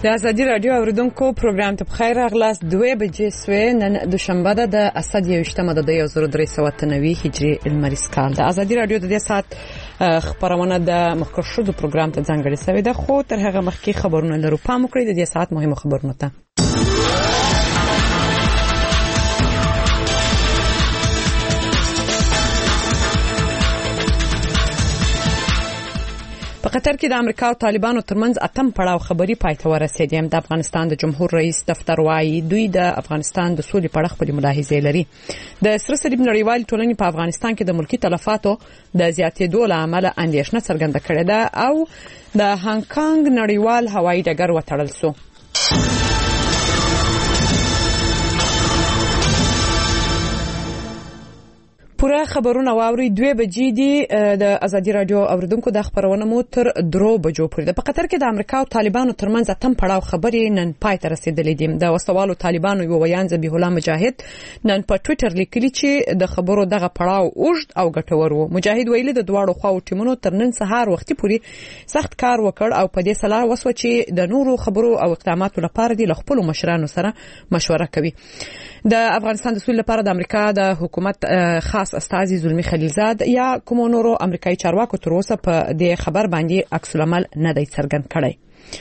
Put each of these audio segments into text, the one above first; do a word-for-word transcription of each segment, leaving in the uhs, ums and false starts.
د ازادي رادیو اوریدونکو پروګرام ته بخیر راغلاست. دوه بجې سوې نن دوشنبه ده د اسد یوشتمه د یو زر درې سوه نوي هجري المریز کال. د ازادي رادیو د دې سات خبرونه د مخکښو د پروګرام ته ځانګړې شوې ده، خو تر هغه مخکې خبرونه لرو. پام وکړئ د دې سات مهمه خبرونه ته. په قطر کې د امریکا او طالبانو ترمنځ اتم پړاو خبري پای ته ورسېدې. د افغانستان د جمهور رئیس دفتر وايي دوی د افغانستان د سولې په اړه خپل ملاحظې لري. د سره صلیب نړیوال ټولنې په افغانستان کې د ملکی تلفاتو د زیاتېدو له امله اندېښنه څرګنده کړې ده او د هانګ کانګ نړیوال هوایي ډګر وتړل شو. پوره خبرونه واوري. دوه بجې دي. د ازادي رادیو اوریدونکو د خبرونه مو تر درو بجو پورې ده. په قطر کې د امریکا او طالبانو ترمنځ اتم پړاو خبرې نن پای ته رسیدلې دي. د وسوالو طالبانو یو ویان ذبیح الله مجاهد نن په ټوئیټر لیکلی چې د خبرو دغه پړاو اوږد او ګټور و. مجاهد ویلي د دواړو خواو ټیمونو تر نن سهار وختي پورې سخت کار وکړ او په دې سلا وسو چې د نورو خبرو او اقداماتو لپاره د خپل مشرانو سره مشوره کوي. د افغانستان د سولې لپاره د امریکا د حکومت خاص استازي زلمی خلیلزاد یا کوم نورو امریکایي چارواکو تر اوسه په دې خبر باندې عکس العمل نه دی څرګند کړی.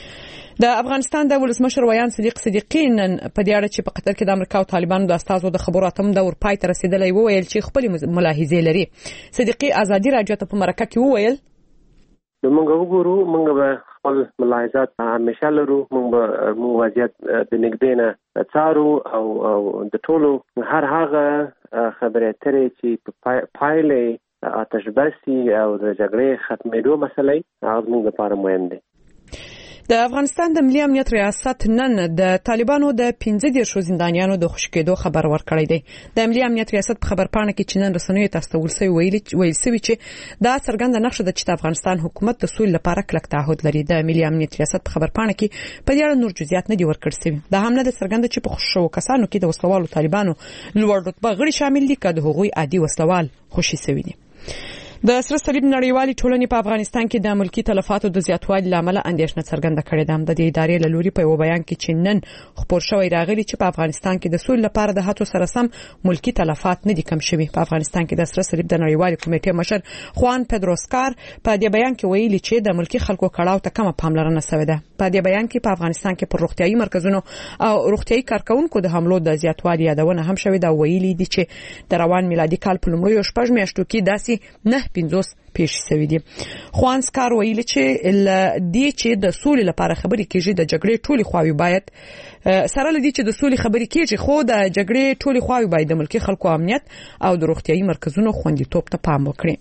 د افغانستان د ولسمشر ویان صدیق صدیقی نن په دې اړه چې په قطر کې د امریکا او طالبانو د استازو د خبرو اتم دور پای ته رسیدلی وویل چې خپل ملاحظې لري. صدیقی ازادي رادیو ته په مرکه کې وویل موږ وګورو، موږ به خپل ملاحظات همیشه لرو، موږ به موږ وضعیت د نږدې نه څارو او او د ټولو هر هغه خبرې اترې چې په پایلې آتش بسي او د جګړې ختمېدو مسلې هغه موږ لپاره مهم دي. د افغانستان د ملي امنیت ریاست نن د طالبانو د پنځه دیرشو زندانیانو د خوشکېدو خبر ورکړی دی. د ملي امنیت ریاست په خبرپاڼه کې چې نن رسنیو ته استول شوی ویلي ویل شوی چې دا څرګنده نقشه ده چې د افغانستان حکومت د سولې لپاره کلک تعهد لري. د ملي امنیت ریاست په خبرپاڼه کې په دې اړه نور جزئیات نه دي ورکړل شوي. دا هم نه ده څرګنده چې په خوشو کسانو کې د وسلوالو طالبانو لوړ رتبه غړي شامل دي که د هغوی عادي وسلوال خوشي شوي دي. د سره صلیب نړیوالې ټولنې په افغانستان کې د ملکی تلفاتو د زیاتوالي لامل اندېښنه څرګنده کړې ده. د دې ادارې له لوري په یو بیان کې چې نن خبر شوی راغلی چې په افغانستان کې د سولې لپاره د هڅو سره سم ملکی تلفات نه دي کم شوي. په افغانستان کې د سره صلیب د نړیوالې کمیټې مشر خوان پدروسکار په دې بیان کې ویلي چې د ملکی خلکو کړهو ته کومه پاملرنه شوې ده. په دې بیان کې په افغانستان کې پر روغتيایي مرکزونو او روغتيایي کارکونکو د حملو د زیاتوالي یادونه هم شوې ده. ویلي دي چې د روان میلادي کال په لومړیو شپږ میاشتو کې داسې نه پنځوس پیښ شوې دي. خوان سکار ویلي چې لدې چې د سولې لپاره خبرې کېږي د جګړې ټولي خواوې باید سره لدې چې د سولې خبرې کېږي خو د جګړې ټولي خواوې باید د ملکی خلکو امنیت او د روغتيایي مرکزونو خوندیتوب ته پام وکړي.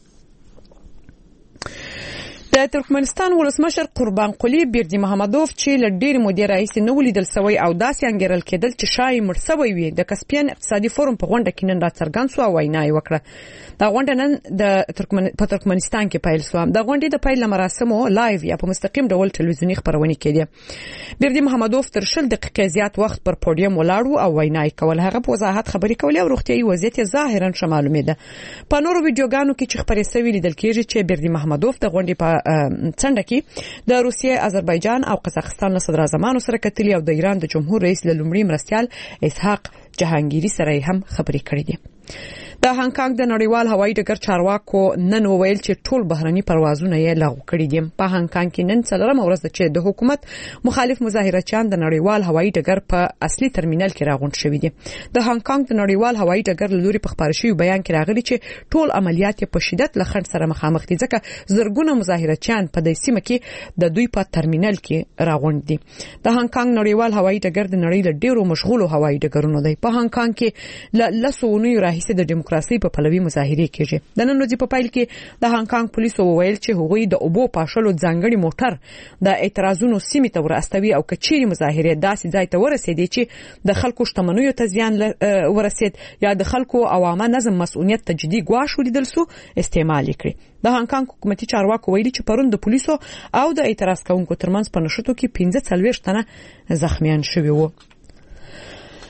د ترکمنستان ولسمشر قربان قلی بیردی محمدوف چې ل ډېر مودې راهیسې نو ولیدل سوی او داسې انګیرل کېدل چې شای مړ سوی وي د کسپین اقتصادي فورم په غونډه کې نن را څرګند شو او وینا یې وکړه. دا غونډه نن د ترکمن په ترکمنستان کې پیل شو. د غونډې د پیل مراسمو لایو یا په مستقیم ډول ټلویزیوني خبرونه کېدې. بیردی محمدوف تر شل دقیقې زیات وخت پر پوډیم ولاړ او وینا یې کول. هغه په وضاحت خبرې کولې او روغتيایي وضعیت ظاهرا شمالومې ده. په نورو ویډیوګانو کې چې خبرې سوي لیدل کېږي چې بیردی محمدوف د غونډې په څنډه کې د روسیې، آذربایجان او قزاقستان له صدر اعظمانو سره کتلي او د ایران د جمهور رئیس له لومړي مرستیال اسحاق جهانگیری سره هم خبرې کړې دي. د هانګ کانګ د نړیوال هوایي ډګر چارواکو نن وویل چې ټول بهرني پروازونه یې لغوه کړي دي. په هانګ کانګ کې نن څلورمه ورځ ده چې د حکومت مخالف مظاهرچیان د نړیوال هوایي ډګر په اصلي ترمینل کې راغونډ شوي دي. د هانګ کانګ د نړیوال هوایي ډګر له لوري په خبري شوی بیان کې راغلي چې ټول عملیات په شدت له خنډ سره مخامخ دي ځکه زرګونه مظاهرچیان په دې سیمه کې د دوی په ترمینل کې راغونډ دي. د هانګ کانګ نړیوال هوایي ډګر د نړۍ له ډیرو مشغولو هوایي ډګرونو دی. په هانګ کانګ کې ل لسونی راهیسه د دیموکراسي په پلوي مظاهره کیږي. د نن ورځې په پیل کې د هانګ کانګ پولیسو وویل چې هغوی د اوبو پاشلو ځانګړي موټر د اعتراضونو سیمې ته ورستوي او کچيري مظاهره داسې ځای ته ورسېدي چې د خلکو شتمنیو ته زیان ورسید یا د خلکو عوامه نظم مسؤلیت ته جدي ګواښ ولیدل سو استعمال کړي. د هانګ کانګ حکومتي چارواکو ویلي چې پرون د پولیسو او د اعتراض کوونکو ترمنځ په نښتو کې پنځه څلوېښت تنه زخمیان شوي وو.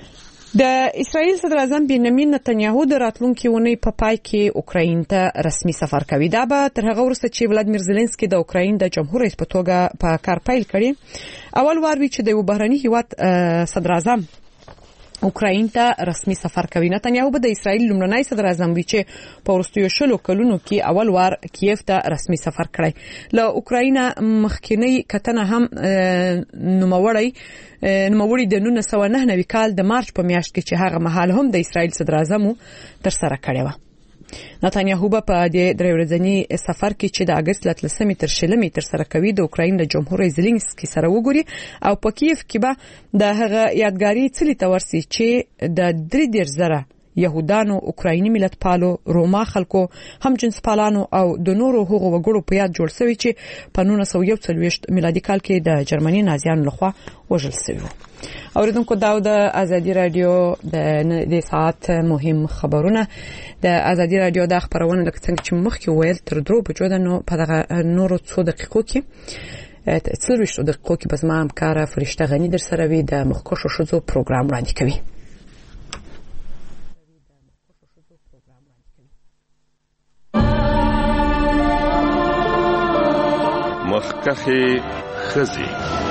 د اسرایل صدر اعظم بنیامین نتنیاهو د راتلونکي اونۍ په پای کې اوکراین ته رسمي سفر کوي. دا به تر هغه وروسته چې ولادیمیر زيلنسکي د اوکراین د جمهور رئیس په توګه په کار پیل کړي اول وار وی چې د یو بهرني هیواد صدر اعظم اوکراین ته رسمي سفر کوي. نتنیاهو به د اسرایل لومړنی صدر اعظم وی چې په وروستیو شلو کلونو کې اول وار کیف ته رسمي سفر کړی. له اوکراین مخکینی کتنه هم نوموړی نوموړی د نولس سوه نهه نوي کال د مارچ په میاشت کې چې هغه مهال هم د اسرایل صدر اعظم تر سره کړی و. نتنیاهو په دې درې ورځنی سفر کې چې د اگست لسمې تر شلمې تر سره کوي د اوکراین د جمهور رئیس زيلنسکي سره وګوري او په کیف کې به د هغه یادګاری څلي تورسي چې د درې دېرش زره يهودانو، اوکرایني ملت پالو، روما خلکو، هم جنس پالانو او د نورو حقوقو وګړو په یاد جوړ شوی چې په نولس سوه یو څلوېښت میلادي کال کې د جرمني نازیانو لخوا وژل شوی. اوریدونکو دا د ازادي رادیو د ساعت مهم خبرونه د ازادي رادیو د خبرونه د څنګه چې مخکې ویل تر درو بجو د نو په دغه نورو څو دقیقو کې څلوېښت دقیقو کې بس ما هم کار فرشته غنی در سره وي د مخکښو شوزو پروګرام وړاندې کوي. مخکخي خزي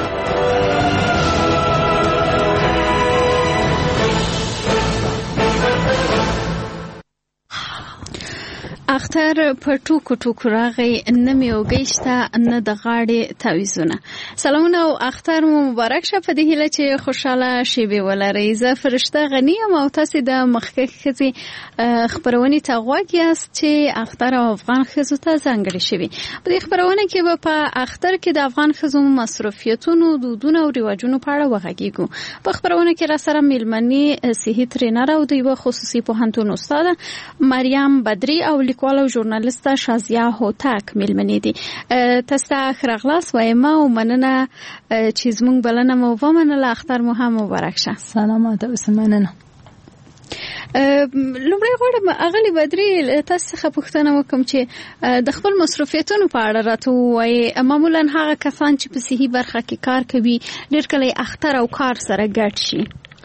اختر په ټوکو ټوکو راغی نه مې وګیشته نه د غاړې تعویزونه. سلامونه او اختر مو مبارک شه. په دې هیله چې خوشاله شیبې ولرئ. زه فرشته غنی یم او تاسو د مخکښ ښځې خبرونې ته غوږ یاست چې اختر او افغان ښځو ته ځانګړې شوي. په دې خبرونه کې به په اختر کې د افغان ښځو مصروفیتونو، دودونو او رواجونو په اړه وغږیږو. په خبرونه کې را سره میلمنې صحي ترینر او د یوه خصوصي پوهنتون استاده مریم بدری او لیکوال او ژورنالیسته شازیه هوتک میلمنې دي. تاسو ته ښه راغلاست وایم او مننه چې زموږ بلنه مو ومنله. اختر مو هم مبارک شه. سلامات اوسه. مننه. لومړی غواړم اغلی بدری تاسو څخه پوښتنه وکم چې د خپل مصروفیتونو په اړه راته وایي. معمولا هغه کسان چې په صحي برخه کې کار کوي ډېر کله اختر او کار سره ګډ شي.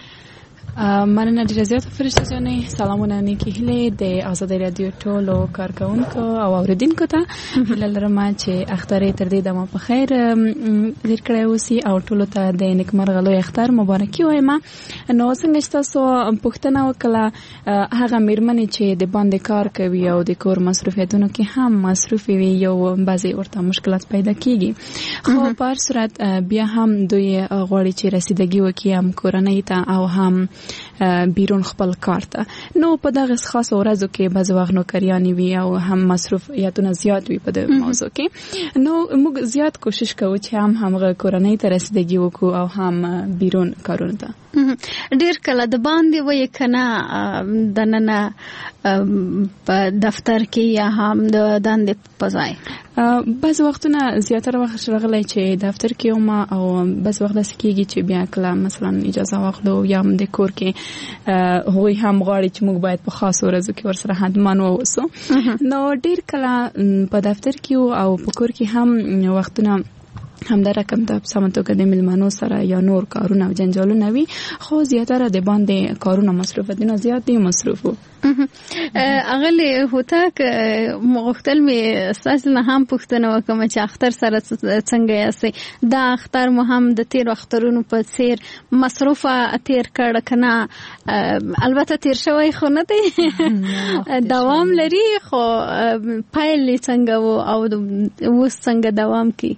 مننه ډیره زیاته فرشته جانې. سلامونه نیکی هیله د ازادي رادیو ټولو کارکونکو او اوریدونکو ته. هیله لرم چې اختر تر دې دمه په خیر تیر کړی اوسي او ټولو ته د نیکمرغه لوی اختر مبارکي وایم. نو څنګه تاسو پوښتنه وکړه هغه میرمنې چې د باندې کار کوي او د کور مصروفیتونو کې هم مصروف وي یو بعضی ورته مشکلات پیدا کیږي، خو په هر صورت بیا هم دوی غواړي چې رسیدګي وکړي هم کورنۍ ته او هم بیرون خپل کار ته. نو په دغه خاص ورځو کې بعض وخت نوکریانی وي او هم مصروفیتونه زیات وي په دې موضوع کې. نو موږ زیات کوشش کوو چې هم همغه کورنۍ ته رسیدګي وکړو او هم بیرون کارونه ته. ډیر کله د باندې وای کنه د نن په دفتر کې یا هم د دندې په ځای بعض وختونه زیاتره وخت راغلی چې دفتر کې وم او بعض وخت داسې کېږي چې بیا کله مثلا اجازه واخلو یا هم د کور کې هغوی هم غواړي چې موږ باید په خاصو ورځو کې ورسره حتما واوسو. نو ډیر کله په دفتر کې او په کور کې هم وختونه همدا رقم د سمتوګه د ملمنو سره یا نور کارونه او جنجالونه وي، خو زیاتره د باندې کارونه مصروف دي. نه زیات دي مصروفو. اغلی هوتک مغختل می استاس نه هم پښتنه وکم چې اختر سره څنګه یاستئ. دا اختر مو هم د تیر اخترونو په څیر مصروفه تیر کړه کنه؟ البته تیر شوی خو نه دی دوام لري، خو پایل څنګه وو او اوس څنګه دوام کی؟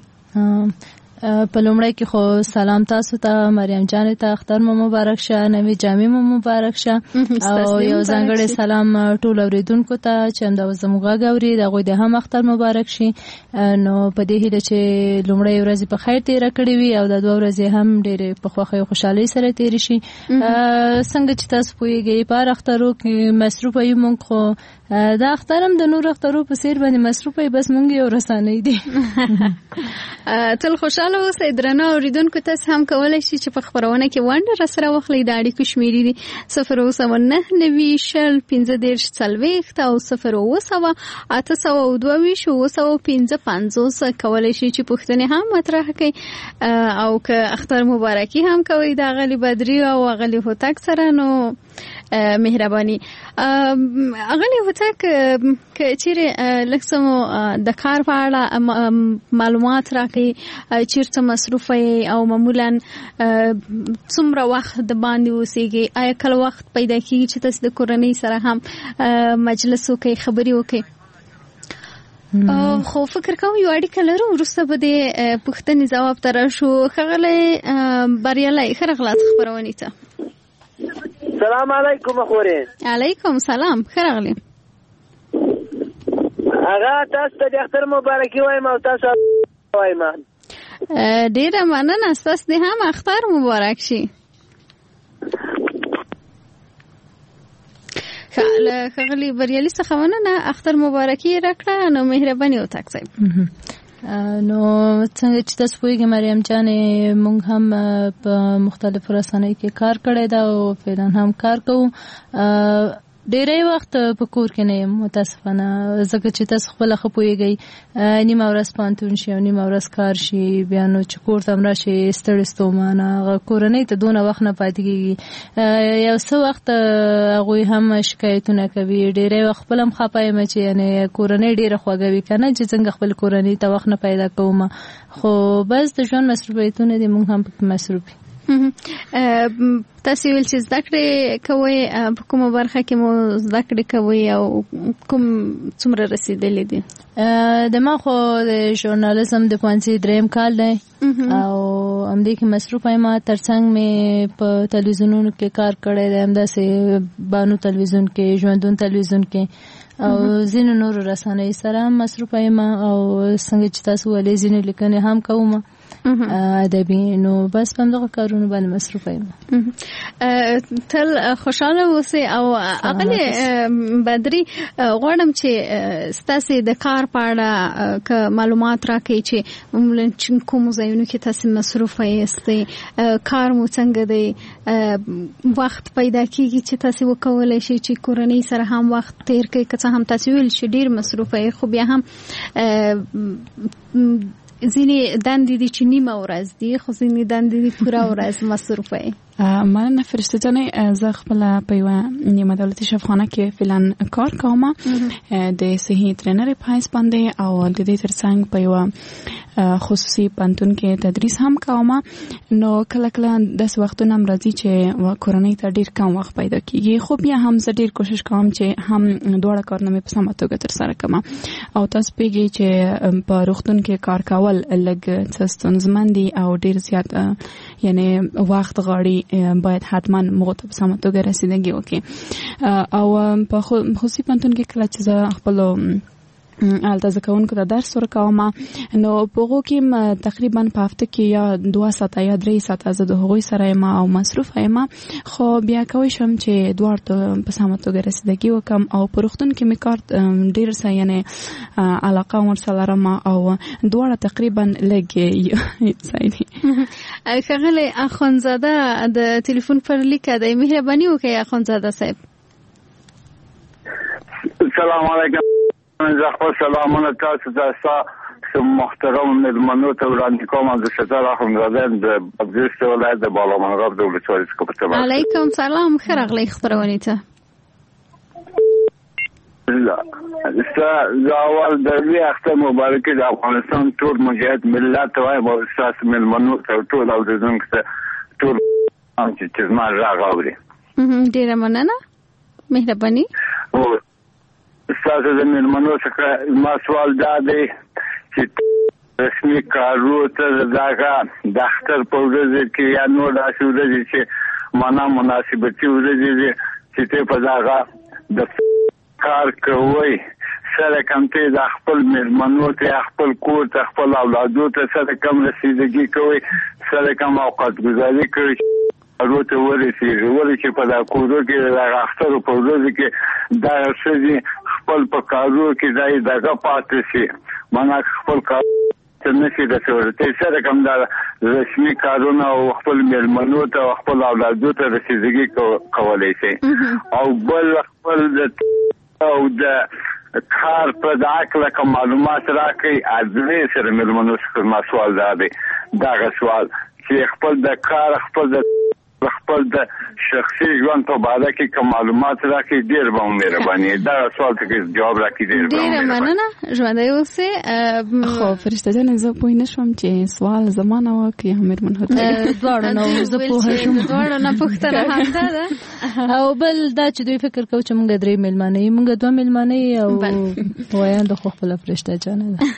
په لومړی کې خو سلام تاسو ته، مریم جان ته اختر مو مبارک شه، نوې جامې مو مبارک شه، او یو ځانګړی سلام ټول اوریدونکو ته چې همدا زموږ غږ اوري د هغوی د هم اختر مبارک شي. نو په دې هیله چې لومړی ورځې په خیر تېره کړې وي او د دوه ورځې هم ډېرې په خوښۍ او خوشحالۍ سره تېرې شي. څنګه چې تاسو پوهېږئ په هر اخترو کې مصروفه یو موږ، خو دا اختر هم د نورو اخترو په څېر باندې مصروفه یې، بس موږ یو رسنۍ دي. تل خوشحاله خوشاله اوسئ. درنو اوریدونکو تاسو هم کولی شئ چې په خپرونه کې ونډه راسره واخلئ. د اړیکو شمیرې دي صفر اوه سوه نهه نوي شل پنځه دېرش څلوېښت او صفر اوه سوه اته سوه دوه ویشت اوه سوه پنځه پنځوس. کولی شئ چې پوښتنې هم مطرح کړئ او که اختر مبارکي هم کوئ د اغلې بدري او اغلې هوتک سره نو مهرباني. اغلې هوتک که چیرې لږ څه مو د کار په اړه معلومات راکړئ، چیرته مصروفه یې او معمولا څومره وخت د باندې اوسېږئ؟ آیا کله وخت پیدا کېږي چې تاسو د کورنۍ سره هم مجلس وکړئ، خبرې وکړئ؟ خو فکر کوم یو اړیکه لرو، وروسته به د پوښتنې ځواب ته راشو. ښاغلی بریالی، ښه راغلاست خپرونې ته. سلام علیکم خورې. علیکم سلام، ښه راغلی. هغه تاسو ته د اختر مبارکي وایم او تاسو وایم. ډیره مننه، ستاسو د هم اختر مبارک شي. ښاغلی بریالي څخه مننه، اختر مبارکي راکړه. نو مهرباني هوتک صاحب. نو څنګه چې تاسو پوهیږئ مریم جانې، موږ هم په مختلفو رسنیو کې کار کړی دا او فعلا هم کار کوو. ډیری وخت په کور کې نه یم متاسفانه، ځکه چې تاسو خپله ښه پوهیږئ نیمه ورځ پوهنتون شي او نیمه ورځ کار شي، بیا نو چې کور ته هم راشي ستړې ستومانه کورنۍ ته دونه وخت نه پاتې کېږي. یو څه وخت هغوی هم شکایتونه کوي، ډیری وخت خپله هم خفه یم چې یعنې کورنۍ ډېره خوږه وي که نه، چې څنګه خپل کورنۍ ته وخت نه پیدا کوم. خو بس د ژوند مصروفیتونه دي، موږ هم پکې مصروف یو. تاسو ویل چې زده کړې کوئ، په کومه برخه کې مو زده کړې کوئ او کوم څومره رسیدلې دي؟ د ما خو د ژورنالیزم د پوهنځي دریم کال دی او همدې کې مصروفه یم. ترڅنګ مې په تلویزیونونو کې کار کړی دی، همداسې بانو تلویزیون کې، ژوندون تلویزیون کې او ځینو نورو رسنیو سره هم مصروفه یم. او څنګه چې تاسو ویلې ځینې لیکنې هم کوم ادبي، نو بس په همدغه کارونو باندې مصروفه یم. تل خوشحاله اوسئ. او اغلې بدري غواړم چې ستاسې د کار په اړه که معلومات راکړئ چې کومو ځایونو کې تاسې مصروفه یاستئ، کار مو څنګه دی، وخت پیدا کېږي چې تاسې وکولی شئ چې کورنۍ سره هم وخت تیر کړئ. که څه هم تاسې ویل چې ډېر مصروفه یې، خو بیا هم ځینې دندې دي چې نیمه ورځ دي، خو ځینې دندې دي پوره ورځ مصروفه یې. مننه فرشته جانې، زه خپل په یوه نیمه دولتي شفاخانه کې فعلا کار کوم د صحي ټرینر په حیث باندې، او د دې ترڅنګ په یوه خصوصي پوهنتون کې تدریس هم کوم. نو کله کله داسې وختونه هم راځي چې کورنۍ ته ډېر کم وخت پیدا کېږي، خو بیا هم زه ډېر کوشش کوم چې هم دواړه کارونه مې په سمه توګه ترسره کړم. او تاسو پوهیږئ چې په روغتون کې کار کول لږ څه ستونزمن دي او ډېر زیات یعنی وخت غواړي، باید حتما موږ ته په سمه توګه رسیدګي وکړي. او په خصوصي پوهنتون کې کله چې زه خپلو الته زه کوونکو ته درس ورکوم، نو په هغو کې تقریبا په هفته کې یا دوه ساعته یا درې ساعته زه د هغوی سره یم او مصروفه یم. خو بیا کولی شم چې دواړو ته په سمه توګه رسیدګي وکړم. او په روغتون کې مې کار ډېر څه یعنې علاقه ورسره لرم او دواړه تقریبا لږ ځای دي. ښاغلی اخوندزاده د تلیفون پر لیکه دی، مهرباني وکړئ اخوندزاده صاحب. سلام علیکم. زه خپل سلامونه تاسو ته ستا محترم مېلمنو ته وړاندې کوم. زه ستر اخوندزاده یم د بادغیس ولایت د بالامنغاب د ولسوالۍ څخه په تماس. علیکم سلام، ښه راغلی خپرونې ته. ستا زه اول د دې اختر مبارکي د افغانستان ټول مجاهد ملت ته وایم او ستاسو مېلمنو ته ټول اورېدونکو ته ټول چې زما غږ اوري. ډېره مننه، مهرباني. ستاسو د مېلمنو څخه زما سوال دا دی چې رسمي کارو ته دغه د اختر په ورځ کې یا نور داسې ورځې چې معنا مناسبتي ورځې دي چې ته په دغه د کار کوئ سره کم ته د خپل مېلمنو ته خپل کور ته خپل اولادو ته سره کم رسیدګي کوئ، سره کم اوقات گزاري کوئ روته ورسیږي. ولې چې په دا کورو کې د اختر په ورځ کې دا څه خپل په کارو کې دای دغه پاتې شي، معنا خپل کار ته نشي رسولای. سره کوم دا رسمي کارونه او خپل مېلمنو ته خپل اولادو ته رسیدګي کولای شي. او بل خپل او د کار په داخله کوم معلومات راکړي ازمه سره مېلمنو څخه ما سوال دی دا سوال چې خپل د کار خپل د خپل د شخصي ژوند په اړه کې کوم معلومات راکړي ډیر به مهرباني. دا سوال ته جواب راکړي ډیر به ډیر مننه. ژوندۍ اوسې. خو فرشته جان زه پوه نه شوم چې سوال زمانه وکي امیر منحوت دواړو نو زه پوه شوم دواړو نه پوښتنه همدا ده. او بل دا چې دوی فکر کوي چې موږ درې میلمانه یو موږ دوه میلمانه او وایان د خو خپل فرشته جان ده.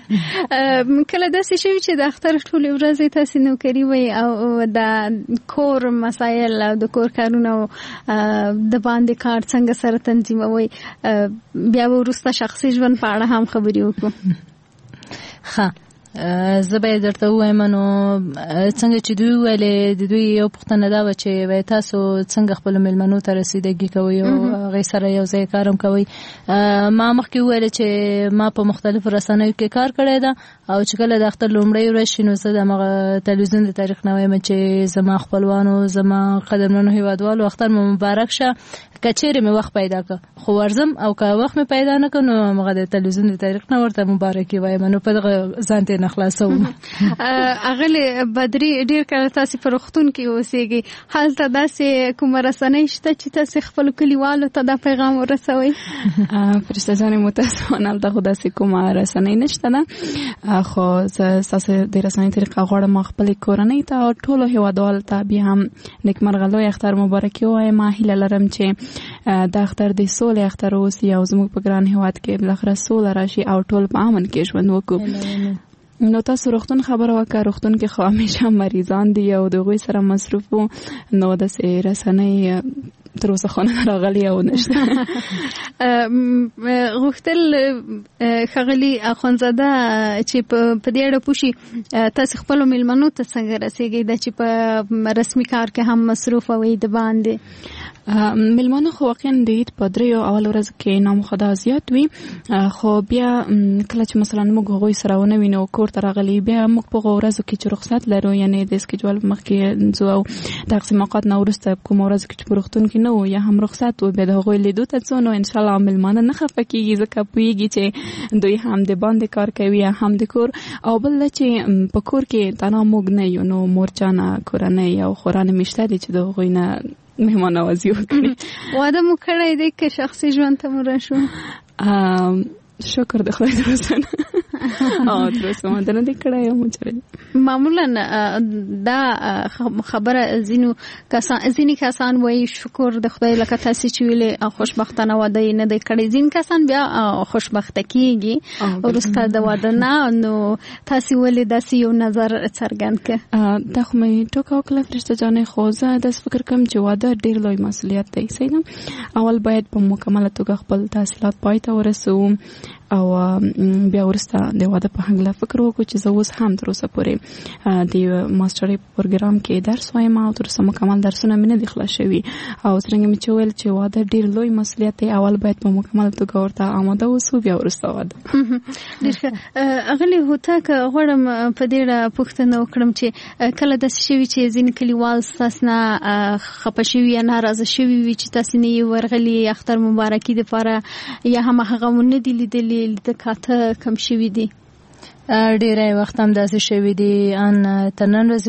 کله داسې شوي چې د اختر ټول ورځ تاسو نوکری وي او د کور مسایل او د کور کارونه د باندې کار څنګه سره تنظیموي بیا وروسته شخصي ژوند په اړه هم خبرې وکړو؟ ښه زه به درته وایم نو څنګه چې دوی ویلې د دوی یو پوښتنه دا و چې وای تاسو څنګه خپل مېلمنو ته رسیدګي کوئ او هغې سره یو ځای کار هم کوئ. ما مخکې وویل چې ما په مختلفو رسنیو کې کار کړی ده او چې کله د اختر لومړۍ ورځ شي نو زه د همغه تلویزیون د تاریخ نه وایم چې زما خپلوانو زما قدرمنو هیوادوالو اختر مو مبارک شه. که چیرې مې وخت پیدا کړ خو ورځم او که وخت مې پیدا نه کړ نو همغه د تلویزیون د تاریخ نه ورته مبارکي وایم. نو په دغه ځان ته نه خلاصوم. اغلې بدري ډېر کله تاسې په روغتون کې اوسېږئ هلته داسې کومه رسنۍ شته چې تاسې خپلو کلیوالو ته دا پیغام ورسوئ؟ فرشته جانې متاسفانه هلته خو داسې کومه رسنۍ نشته ده خو زه ستاسې د رسنۍ طریقه غواړم خپلې کورنۍ ته او ټولو هیوادوالو ته بیا هم نیکمرغه لوی اختر مبارکي ووایم. هیله لرم چې دا اختر د سولې اختر اوسي او زموږ په ګران هیواد کې بالاخره سوله راشي او ټول په امن کې ژوند وکړو. نو تاسو روغتون خبره وکړه. روغتون کې خو همیشه مریضان دي او د هغوی سره مصروف وو نو داسې رسنۍ تر اوسه خو نه راغلي او نشته. غوښتل ښاغلي اخوندزاده چې په دې اړه پوه شي تاسو خپلو مېلمنو ته څنګه رسېږئ دا چې په رسمي کار کې هم مصروف وي د باندې؟ مېلمانه خو واقعا د عید په دریو اول ورځ کې نامخدا زیات وي خو بیا کله چې مثلا موږ هغوی سره ونه وینو کور ته راغلي بیا موږ په هغو ورځو کې چې رخصت لرو یعنی د اسکیجول مخکې ځو او د اقصی اوقات نه وروسته کومه ورځ کې چې په روغتون کې نه وو یا هم رخصت وو بیا د هغوی لیدو ته ځو نو انشاءالله مېلمانه نه خفه کېږي ځکه پوهېږي چې دوی هم د باندې کار کوي هم د کور او بل دا چې په کور کې تنها موږ نه یو نو مورجانه کورنۍ او خورانې مې شته دي چې د هغوی نه مهمان نوازي وکړي. واده مو کړی دی که شخصي ژوند ته مو راشو؟ شکر د خدای تر اوسه نه او تر اوسه واده نه دی کړی یم چېرې. معمولا دا خبره ځینو کسان ځینې کسان وایي شکر د خدای لکه تاسې چې ویلې خوشبختانه واده یې نه دی کړی. ځینې کسان بیا خوشبخته کېږي وروسته د واده نه. نو تاسې ولې داسې یو نظر څرګند کړه؟ دا خو مې ټوکه وکړه فرشته جانې خو زه داسې فکر کوم چې واده ډېر لوی مسؤلیت دی. صحیح ده اول باید په مکمله توګه خپل تحصیلات پای ته ورسوو او بیا ورسته د واده په هکله فکر وکړو چې زه اوس هم تر اوسه پورې د ماسټرۍ په پروګرام کې درس وایم او تر اوسه مکمل درسونه مې نه دي خلاص شوي او څرنګه مې چې ویل چې واده ډېر لوی مسؤلیت دی اول باید په مکمل توګه ورته آماده اوسو بیا وروسته واده. ډېر ښه. اغلې هوتک غواړم په دې اړه پوښتنه وکړم چې کله داسې شوي چې ځینې کلیوال ستاسو نه خفه شوي یا ناراضه شوي وي چې تاسې نه یې ورغلي اختر مبارکي دپاره یا هم هغه مو نه دي لیدلي د کاته کم شوي دي؟ ډیری وخت هم داسې شوي دي ان تر نن ورځې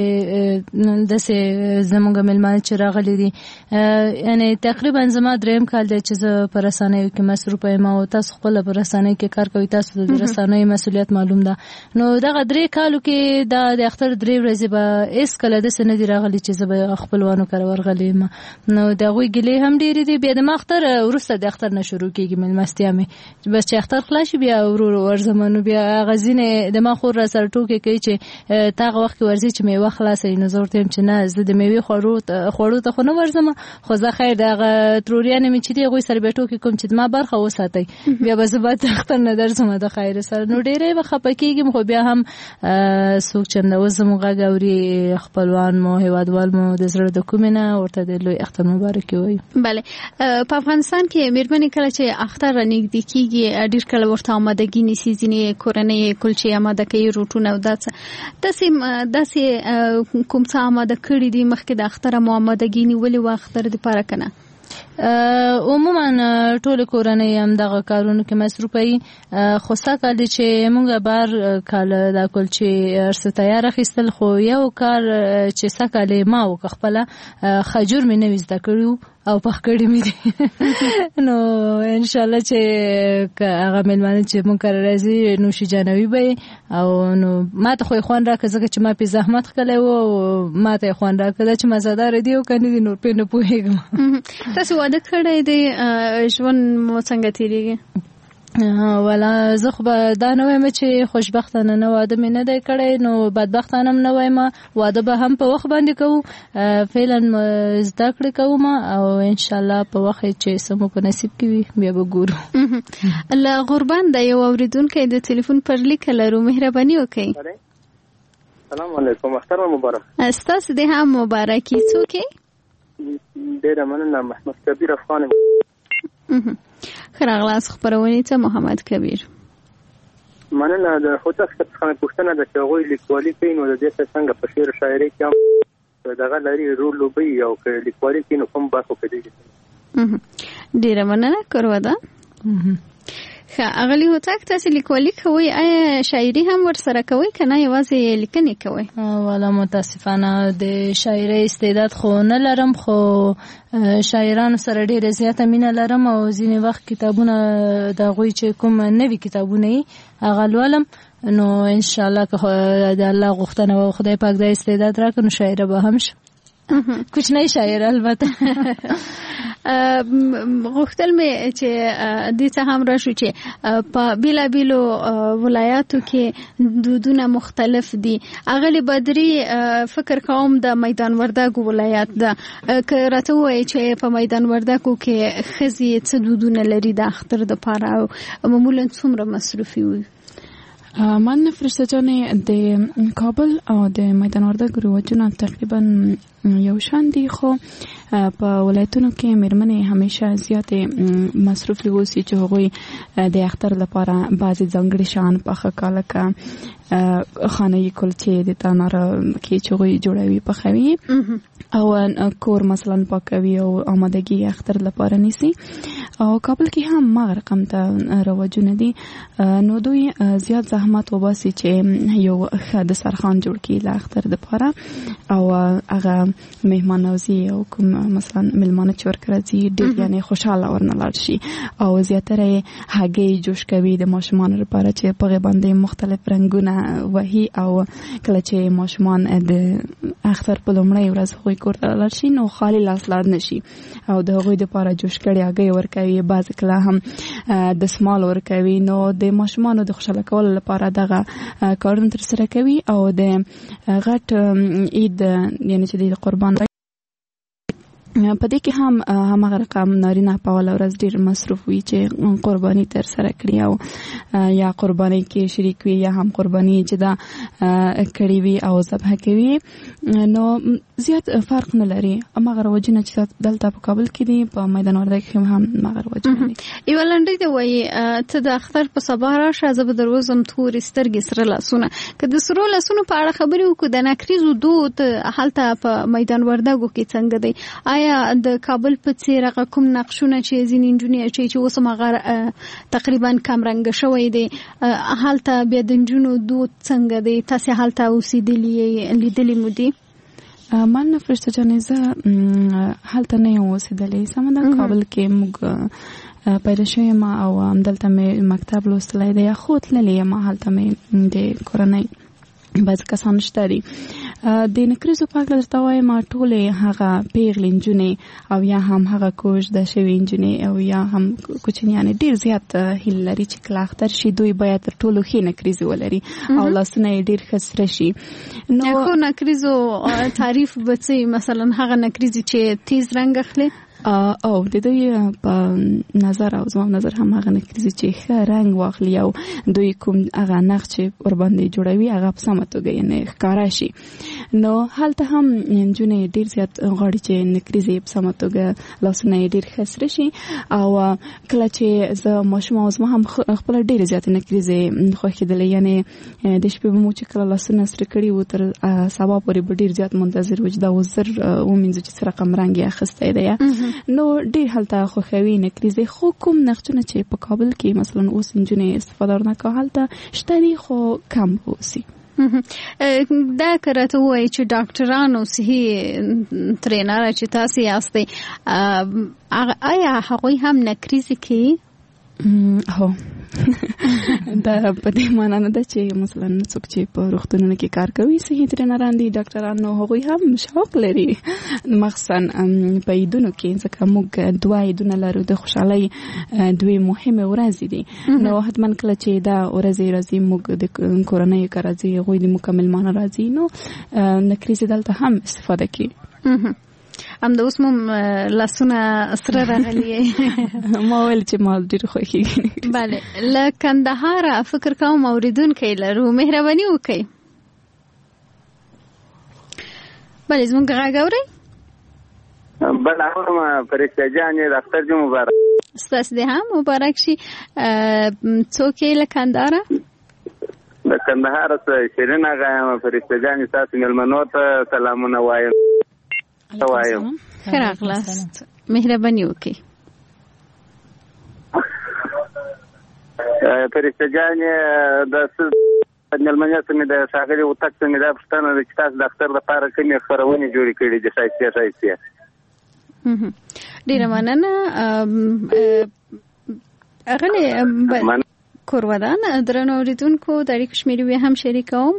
پورې داسې زموږ مېلمانه چې راغلي دي یعنې تقریبا زما دریم کال دی چې زه په رسنیو کې مصروفه یم او تاسو خپله په رسنیو کې کار کوئ تاسو ته د رسنیو مسؤلیت معلوم ده. نو دغه درې کالو کې دا د اختر درې ورځې به هېڅکله داسې نه دي راغلي چې زه به خپلوانو کره ورغلې یم. نو د هغوی ګیلې هم ډېرې دي. بیا د ما اختر وروسته د اختر نه شروع کېږي مېلمستیا مې بس چې اختر خلاص شي بیا ورو ورو ورځم. نو بیا هغه ځینې د ما خور را سره ټوکې کوي چې ته هغه وخت کې ورځې چې میوه خلاصه وي. نو زه ورته وایم چې نه زه د میوې خوړو ته خو نه ورځم خو زه خیر د هغه تروريانې مې چې دي هغوی سره بیا ټوکې کوم چې زما برخه وساتئ بیا به زه باید اختر نه درځم د خیر سره. نو ډېری به خفه کېږم خو بیا هم څوک چې همداوس زموږ غږ اوري خپلوان مو هیوادوال مو د زړه د کومې نه ورته د لوی اختر مبارکي وایو. بله. په افغانستان کې مېرمنې کله چې اختر رانږدې کېږي ډېر کله ورته آمادګي نیسي. ځینې کورنۍ چې کلچې آماده کوي روټونه او داسې داسې داسې کوم څه آماده کړي دي مخکې د اختر مو آمادګي نیولې وه اختر دپاره که نه؟ عموما ټول کورنۍ هم دغه کارونو کې مصروفه وي خو سږ کال چې موږ بار کال دا کلچې ارڅه تیار اخیستل خو یو کار چې سږ کال ما وکړه خپله خجور مې نوي زده کړي او پخ کړي مې دي نو انشاءالله چې هغه مېلمانه چې موږ کره راځي نوشي جانوي به او نو ما ته خو یې خوند راکړه ځکه چې ما پې زحمت ښکلی و او ما ته یې خوند راکړه دا چې مزهداره دي او که نه دي نور پې نه پوهېږم. تاسو واده کړی دی ژوند مو څنګه تېرېږي؟ والا زه خو به دا نه وایم چې خوشبختانه نه واده مې نه دی کړی نو بدبختانه هم نه وایم واده به هم په وخت باندې کوو فعلا زده کړې کوم او انشاءالله په وخت چې څه مو په نصیب کې وي بیا به ګورو. له غربان د یو اورېدونکی د تلیفون پر لیکه لرو مهرباني وکړئ. سلام علیکم اختر مبارک. ستاسو دې هم مبارکي. څوک یې؟ ډېره مننه محمد کبیر افغان. ښه راغلاست خپرونې ته محمد کبیر. مننه. د هوتک څخه پوښتنه ده چې هغوی لیکوالي کوي نو د دې څه څنګه په شعر شاعري کې هم دغه لري رول لوبوي او که لیکوالي کوي نو کوم برخو کې دی؟ ډېره مننه کروه ده. ښه اغلي هوتک تاسې لیکوالي کوئ آیا شاعري هم ورسره کوئ که نه یوازې لیکنې کوئ؟ والا متاسفانه د شاعرۍ استعداد خو نه لرم خو شاعرانو سره ډېره زیاته مینه لرم او ځینې وخت کتابونه د هغوی چې کوم نوي کتابونه یي هغه لولم نو انشاءالله که د الله غوښتنه و خدای پاک دا استعداد راکړي نو شاعره به هم شم. کوچنی شاعر البته. غوښتل مې چې دې څه هم راشو چې په بېلابېلو ولایاتو کې دودونه مختلف دي. اغلې بدري فکر کوم د میدان وردګو ولایت ده که راته ووایي چې په میدان وردګو کې ښځې څه دودونه لري د اختر دپاره او معمولا څومره مصروفي وي؟ من فرشته جانې د کابل او د میدان وردګو رواجونه تقریبا یو شان دي خو په ولایتونو کې مېرمنې همیشه زیاتې مصروف اوسي چې هغوی د اختر لپاره بعضې ځانګړي شیان پاخه کا لکه خانه‌یي کلچې د تنار کې چې هغوی جوړوي پخوي او کور مثلا پاکوي او آمادګي اختر لپاره نیسي او کابل کې هم مغه رقم ته رواجونه دي نو دوی زیات زحمت وباسي چې یو ښه دسترخوان جوړ کړي له اختر دپاره او هغه مهمان نوازي او کوم مثلا ملمانه چې ورکړه راځي ډېر یعنې خوشحاله ورنه لاړ شي او زیاتره یې هګۍ جوش کوي د ماشومانو لپاره چې په هغې باندې مختلف رنګونه وهي او کله چې ماشومان د اختر په لومړۍ ورځ هغوی کور ته لاړ شي نو خالي لاس لاړ نه شي او د هغوی دپاره جوش کړي هګۍ ورکوي بعضې کله هم دسمال ورکوي نو د ماشومانو د خوشحاله کولو لپاره دغه کارونه ترسره کوي او د غټ عید یعنې چې د قربان په دې کې هم هماغه رقم نارینه په اوله ورځ ډېر مصروف وي چې قرباني ترسره کړي او یا قرباني کې شریک وي یا هم قرباني چې دا کړي وي او ذبح کوي نو زیات فرق نه لري. هماغه رواجونه چې دلته په کابل کې دي په میدان وردګ کې هم هماغه رواجونه دي. یوه لنډۍ ده وایي ته د اختر په سبا راشه زه به در وځم تورې سترګې سره لاسونه. که د سرو لاسونو په اړه خبرې وکړو د نکریزو دود هلته په میدان وردګو کې څنګه دی؟ آیا د کابل په څیر هغه کوم نقشونه چې ځینې نجونې اچوي چې اوس هم هغه تقریبا کمرنګه شوی دی هلته بیا د نجونو دود څنګه دی؟ تاسې هلته اوسېدلي یې لیدلي مو دي؟ من فرشته جانې زه هلته نه یم اوسېدلې سمه ده کابل کې موږ پیدا شوې یم او همدلته مې مکتب لوستلی دی خو تللې یم هلته مې د کورنۍ بعض کسان شته دي د نکریزو په هکله درته وایم ټولې هغه پیغلې نجونې او یا هم هغه کوژده شوې نجونې او یا هم کوچنیانې ډېر زیات هیله لري چې کله اختر شي دوی باید تر ټولو ښې نکریزې ولري او لاسونه یې ډېر ښه سره شي. نو خو نکریزو تعریف به څه مثلا هغه نکریزې چې تیز رنګ اخلي؟ او د دوی په نظر او زما نظر هم هغه نکریزي چې ښه رنګ واخلي او دوی کوم هغه نقش چې ور باندې جوړوي هغه په سمه توګه یې ښکارا شي. نو هلته هم نجونې ډېر زیات غواړي چې نکریزي په سمه توګه لاسونه یې ډېر ښه سره شي او کله چې زه ماشوم او زما هم خپل ډېر زیات نکریزي خوښېدلې، یعنې د شپې به مو چې کله لاسونه سره کړي وو تر سبا پورې به ډېر زیات منتظر وو چې دا اوس زر ومینځو چې څه رقم رنګ یې اخیستی دی. نو ډېر هلته خوښوي نکریزي. خو کوم نقشونه چې په کابل کې مثلا اوس نجونې استفاده ورنه کوي هلته شته دي خو کم به اوسي. دا که راته ووایي چې ډاکټران او صحي ترینره چې تاسې یاستئ آیا هغوی هم نکریزي کوي؟ هو دا په دې معنا نه ده چې مثلا څوک چې په روغتونونو کې کار کوي صحي ترینران دي ډاکټران نو هغوی هم شوق لري مخصوصا په عیدونو کې ځکه موږ دوه عیدونه لرو د خوشحالۍ دوی مهمه ورځې دي نو حتما کله چې دا ورځې راځي موږ د کورنۍ کار راځي هغوی د مکمل معنا راځي نو نکریزي دلته هم استفاده کوي. ام د اوس مو لاسونه سره راغلي ما ویل چې ما ډېر خوښیږي. بله له کندهاره فکر کوم اوریدونکي لرو، مهرباني وکړئ. بله زموږ غږ اورئ؟ بله اورم. فرشته جانې د اختر دې مبارک. ستاسو دې هم مبارک شي. څوک یې له کندهاره؟ د کندهاره شیرین اغا یم. فرشته جانې ستاسو مېلمنو ته سلامونه وایم. وایم ښه راغلاست، مهرباني وکړئ. فرشته جانې د مېلمنې څه مې د ښاغلي هوتک څه مې دا پوښتنه ده چې تاسو د اختر لپاره کومې خپرونې جوړې کړي دي ښایستې ښایستې؟ ډېره مننه. اغلې کورودان درنو اوریدونکو د اړیکو شمیرې هم شریکوم.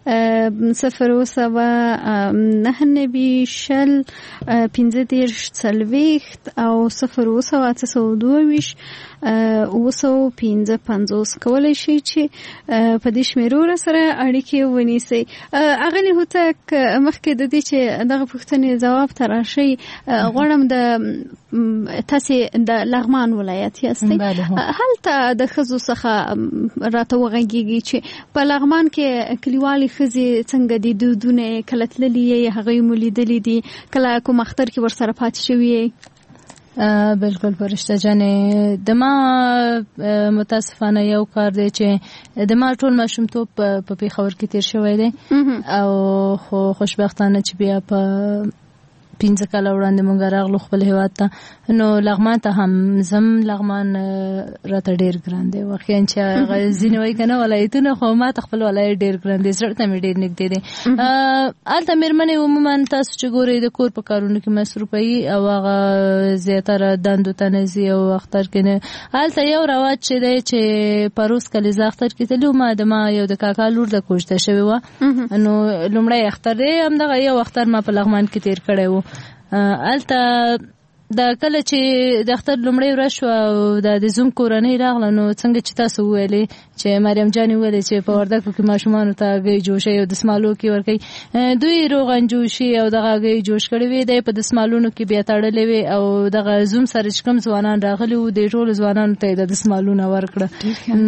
صفر اوه سوه نهه نوي شل پنځه دېرش څلوېښت او صفر اوه سوه اته سوه دوه ویشت اوه سوه پنځه پنځوس کولی شي چې په دې شمیرو سره اړیکې ونیسئ. اغلې هوتک مخکې د دې چې دغه پوښتنې ځواب ته راشئ غواړم د تاسې د لغمان ولایت یاستئ، هلته د ښځو څخه راته وغږیږي چې په لغمان کې کلیوالې ښځې څنګه دي، دودونه کله تللي یې هغوی مو لیدلي دي، کله کوم اختر کې ورسره پاتې شوي یې؟ بالکل فرشته جانې د ما متاسفانه یو کار دی چې د ما ټول ماشومتوب په پېښور کې تیر شوی دی او خو خوشبختانه چې بیا په پنځه کاله وړاندې مونږ راغلو خپل هېواد ته نو لغمان ته هم زم لغمان راته ډېر ګران دی. واقعا چې هغه ځینې وایي که نه ولایتونه خو ما ته خپل ولایت ډېر ګران دی، زړه ته مې ډېر نږدې دی. هلته مېرمنې عموما تاسو چې ګورئ د کور په کارونو کې مصروفه وي او هغه زیاتره دندو ته نه ځي او اختر کې نه. هلته یو رواج چې دی چې پروس کلي زه اختر کې تللي وم، د ما یو د کاکا لور د کوژده شوې وه نو لومړی اختر دی همدغه یو اختر ما په لغمان کې تیر کړی و. الته دا کله چې د اختر لومړی ورځ شوه او د زوم کورنۍ راغله نو څنګه چې تاسو وویلې چې مریم جانې وویلې چې په وردګو کې ماشومانو ته هګۍ جوشي او دسمالو کې ورکوي، دوی روغن جوشي او دغه هګۍ جوش کړې وې، دی په دسمالونو کې بیا تړلې وې او دغه زوم سره چې کوم ځوانان راغلي وو د ټولو ځوانانو ته یې د دسمالونه ورکړه.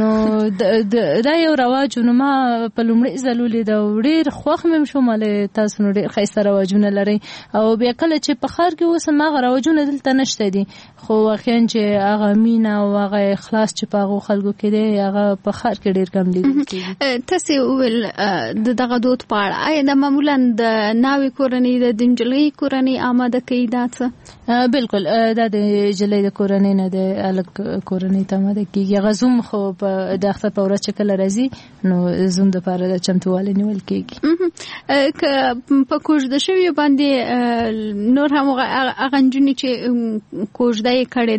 نو دا یو رواج نو ما په لومړي ځل ولید او ډېر خوښ مې شوم چې تاسو نو ډېر ښایسته رواجونه لرئ او بیا کله چې په ښار کې اوسم هغه رواجونه دلته نشته دي خو واقعا چې هغه مینه او هغه اخلاص چې په هغو خلکو کې دی هغه په ښار کې ډېر کم لیدل کېږي. تاسې وویل د دغه دود په اړه آیا دا معمولا د ناوې کورنۍ د نجلۍ کورنۍ آماده کوي دا څه؟ بالکل دا د نجلۍ د کورنۍ نه د هلک کورنۍ ته آماده کېږي. هغه زوم خو د اختر په ورځ چې کله راځي نو زوم دپاره د چمتووالی نیول کېږي. که په کوژده شوي باندې نور هم هغه نجونې چې کوژده یې کړې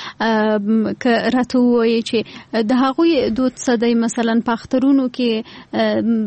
ده که راته ووایي چې د هغوی دود څه دی، مثلا په اخترونو کې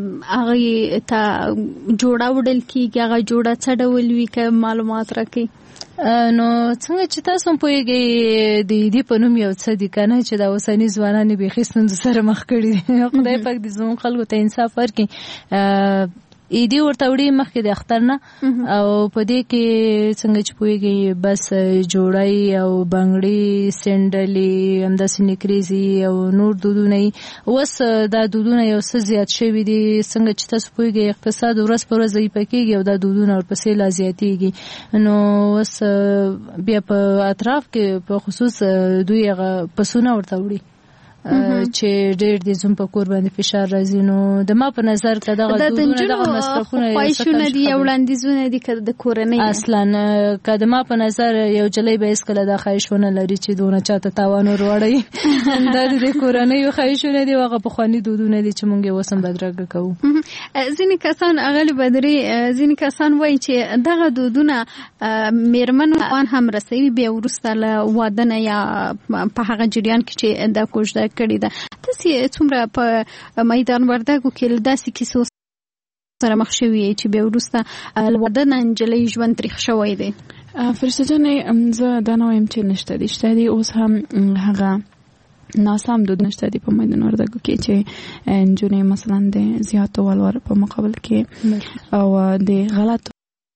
هغې ته جوړه وړل کېږي، هغه جوړه څه ډول وي که معلومات راکړي؟ نو څنګه چې تاسو هم پوهېږئ د عیدي په نوم یو څه دي که نه چې دا اوسني ځوانان یې بیخي ستونزو سره مخ کړي دي. خدای پاک دې زموږ خلکو ته انصاف ورکړي. ایدي ورته وړي مخکې د اختر نه او په دې کې څنګه چې پوهېږي بس جوړی او بنګړي سینډلې همداسې نکریزي او نور دودونه یي. اوس دا دودونه یو څه زیات شوي دي څنګه چې تاسو پوهېږئ اقتصاد ورځ په ورځ ضعیفه کېږي او دا دودونه ورپسې لا زیاتېږي. نو اوس بیا په اطراف کې په خصوص دوی هغه پسونه ورته وړي چې ډېر د زوم په کور باندې فشار راځي. نو د ما په نظر که دغه دودونه دغه مصرفونه خواهشونه دي یا وړاندیزونه دي که د کورنۍ اصلا که د ما په نظر یو جلی به هېڅکله دا خواهش ونه لري چې دونه چاته تاوان ور وړوي. دا د کورنیو خواهشونه دي او هغه پخواني دودونه دي چې موږ یې اوس هم بدرګه کوو. ځینې کسان اغلې بدري ځینې کسان وایي چې دغه دودونه مېرمنو توان هم رسوي بیا وروسته له واده نه یا په هغه جریان کې چې دا کوژده کړې ده. تاسې څومره په میدان وردګو کې له داسې کیسو سره مخ شوي چې بیا وروسته له واده نه نجلۍ ژوند تریخ شوی دی؟ فرشته جانې زه دا نه وایم چې نشته دي، شته دي. اوس هم هغه ناسم دود نشته دي په میدان وردګو کې چې نجونې مثلا د زیاتو ولور په مقابل کې او د غلط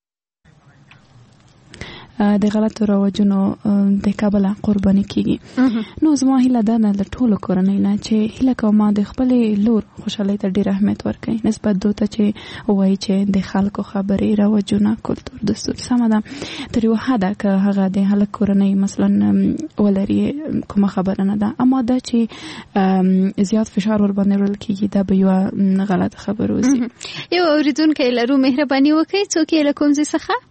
د غلطو رواجونو د کابل قرباني کیږي. نو زما هیله ده د ټولو کورنۍ نه چې هیله کوم د خپلې لور خوشحالۍ ته ډېر اهمیت ورکړي نسبت دوی ته چې وایي چې د خلکو خبرې رواجونه کلتور دستور سمه ده تر یوه حده که هغه د هلک کورنۍ مثلا ولري کومه خبره نه ده، اما دا چې زیات فشار ور باندې وړل کیږي دا به یوه غلطه خبره وي. یو اورېدونکی لرو، مهرباني وکړئ. څوک یې له کوم ځای څخه؟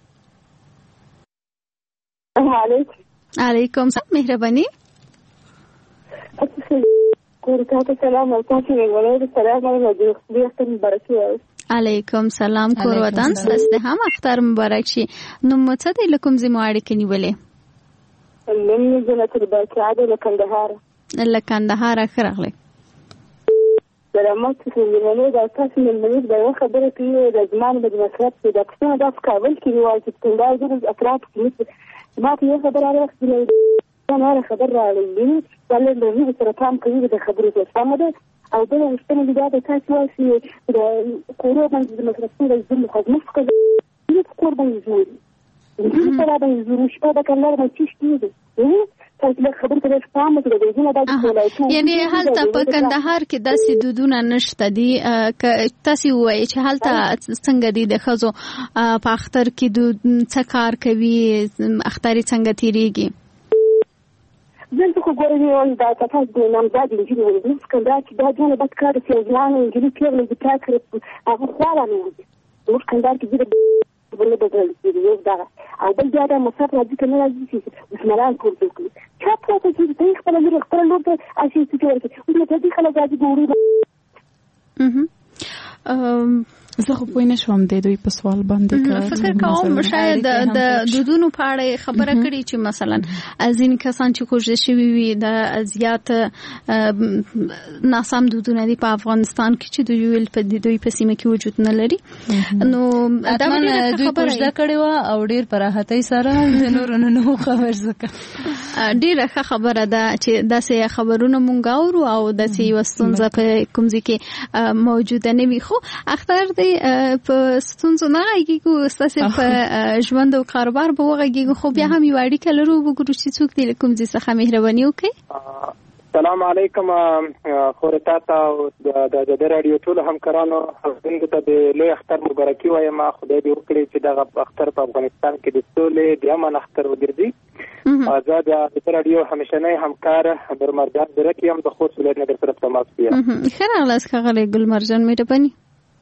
علیکم علیکم سلام، مهرباني. کورتاته سلام او تاسو یې ولې سلام علیکم دې اختر مبارک وي. علیکم سلام، کور وطن ستاسو هم اختر مبارک شي. نو مڅ دې لکم زموږ اړیکې نیولې؟ نن زه تر باکعاده له کندهار له کندهار راغله. سلامات سلامونه دا تاسو من منځ دا یو خبره کوي د زمان د مصرف د دکتور دا کابل کې ریواج کندهار د اطراف کې ما ته یو خبر راغلی نه نه خبر راغلی ولې د نوې سره تام کوي د خبرې څه سم ده او دا وشتنه دا د تاسو واسي د کورو باندې د مصرف د زمو خدمت کوي د کور باندې زوري د سره باندې زوري شپه د کلر باندې چشتي تاسو له خبرې ته سپام ته د دې نه د ولایتو یعنی هلته په کندهار کې داسې دودونه نشته دي ک تاسو وایي چې هلته څنګه دي د خزو په اختر کې د څه کار کوي اختر څنګه تیریږي؟ دلته خو ګورې دا تاسو د نامزاد انجیل ولې څنګه چې دا ډول بد کار چې ځوان انجیل کې له دې کار هغه خاله نه نو کندهار کې د بل بدل یو دا او بل دا د مصرف راځي کنه راځي چې بسم الله کوو کوي چا په ته چې دې خپل لري خپل لور ته اسی چې ورته او دې خلک راځي ګوري. ام زه خو پوه نه شوم د دوی په سوال باندې فکر کوم شاید د دودونو په اړه خبره کړي چې مثلا ځینې کسان چې کوژده شوي وي د زیات ناسم دودونه دي په افغانستان کې چې دوی ویل په دوی په سیمه کې وجود نه لري. نو دا دوی کوژده کړې وه او ډېر په راحتۍ سره د نورو نه نو خبر ځکه ډېره ښه خبره ده چې داسې خبرونه مونږ اورو او داسې یوه ستونزه په کوم ځای کې موجوده نه وي. خو اختر دی په ستونزو نه غږیږو ستاسې په ژوند او کاروبار به وغږیږو خو بیا هم یوه اړیکه لرو وګورو چې څوک دی له کوم ځای څخه مهرباني وکړئ. سلام علیکم خورتا ته او د د رادیو ټولو همکارانو حضرت ته د لوی اختر مبارکي وایم. خدای دې وکړي چې دغه اختر په افغانستان کې د سولې د امن اختر وګرځي. آزاد د رادیو همیشنی همکار ګلمرجان درکې هم د خوست ولایت نه در طرف تماس کیه. ښه راغلاست ښاغلی ګلمرجان، مهرباني.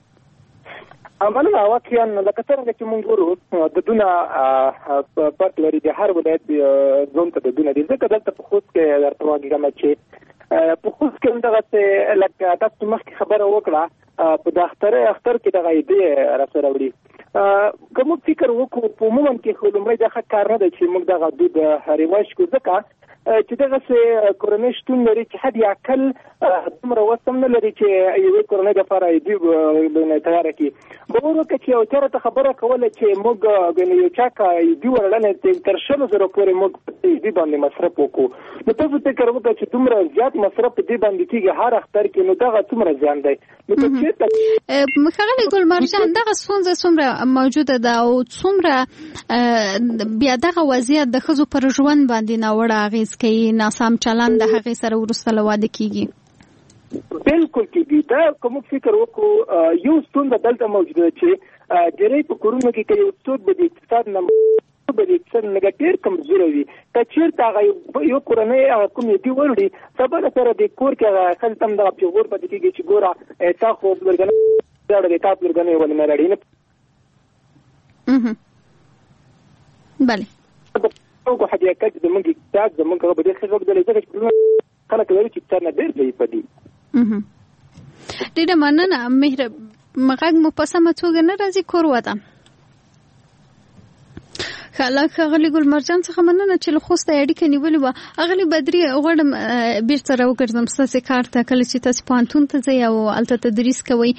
عملنا واقعا لکه څنګه چې موږ ګورو د دونه فرق لري د هر ولایت ځون ته د دونه دي ځکه دلته په خوست کې درته وایم چې په خوست کې دغه لکه تاسو مخکې خبره وکړه په د اختر اختر کې دغه ایدې را سره وړي کوم فکر وکړو په عموما کې خو لومړی دغه کار نه دی چې موږ دغه دود رواج کو ځکه چې دغه څه کورنۍ شتون لري چې حد اقل دومره وسم نه لري چې یوې کورنۍ دپاره ایډي تیاره کړي. باور وکړه چې یو چېرې ته خبره کوله چې موږ یو چا که ایډي ورړلی تر شلو زرو پورې موږ په ایډي باندې مصرف وکړو. نو تاسو فکر وکړه چې دومره زیات مصرف په دې باندې کېږي هر اختر کې، نو دغه څومره زیان دی. نو که چېرته ښاغلي ګلمرجان دغه ستونزه څومره موجوده ده او څومره بیا دغه وضعیت د ښځو پر ژوند باندې ناوړه اغېز کوي، ناسم چلند د هغې سره وروسته له واده کېږي؟ بالکل کېږي. دا که موږ فکر وکړو یو ستونزه دلته موجوده ده چې ډېری په کورونو کې که یو څوک به د اقتصاد نه به د اقتصاد نه ډېر کمزوری وي، که چېرته هغه یو کورنۍ هغه کوم ایډي وروړي سبا سره د کور کې هغه ښځې ته هم دغه پیغور پاتې کېږي چې ګوره تا خو پلرګنۍ راوړې تا پلرګنۍ ولې نه راوړې نه. بله او حقیقت زموږ اقتصاد زموږ هغه به ډېر ښه وګدلی ځکه چې خلک وایي چې اقتصاد نه ډېر ضعیف دی. ډېره مننه. مهر غږ مو په سمه توګه نه راځي کور وته. ښاغلي ګلمرجان څخه مننه چې له خوسته اړیکه نیولې وه. ښاغلي بدري غواړم بېرته راوګرځم ستاسې کار ته. کله چې تاسې پوهنتون ته ځئ او هلته تدریس کوئ،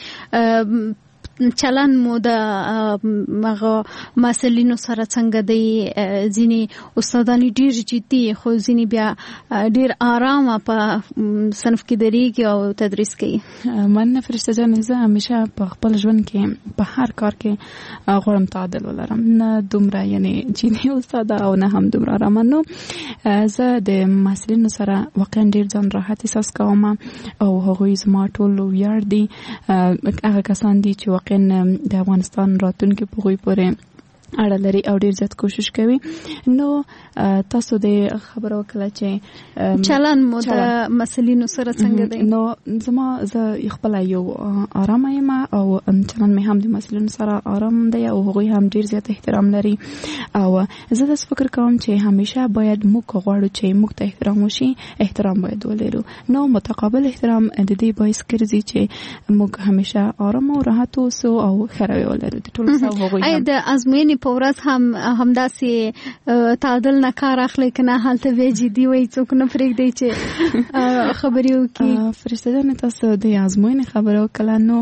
چلند مو د هغه محصلینو سره څنګه دی؟ ځینې استادان ډېر جدي خو ځینې بیا ډېر آرامه په صنف کې درېږي او تدریس کوي. مننه فرشته جان. زه همیشه په خپل ژوند کې په هر کار کې غواړم تعادل ولرم، نه دومره یعنې جدي استاده او نه هم دومره آرامه. نو زه د محصلینو سره واقعا ډېر ځان راحت احساس کوم او هغوی زما ټول ویاړ دي. هغه کسان دي چې د افغانستان راتلونکي په هغوی پورې اړه لري او ډېر زیات کوشش کوي. نو تاسو د خبره وکړه چې چلند مو د مسلینو سره څنګه دی؟ نو زما زه خپل یو آرامه یم او چلند مې هم د مسلینو سره آرام دی او هغوی هم ډېر زیات احترام لري. او زه داسې فکر کوم چې همیشه باید موږ غواړو چې موږ ته احترام وشي، احترام باید ولرو. نو متقابل احترام د دې باعث ګرځي چې موږ همیشه آرام او راحت اوسو او ښه رویه ولرو د ټولو سره. هغوی آیا د ازموینې په ورځ هم همداسې تعادل نه کار اخلي که نه هلته بیا جدي وایي څوک نه پرېږدي چې خبرې وکړي؟ فرشته جانې تاسو د ازموینې خبره وکړه. نو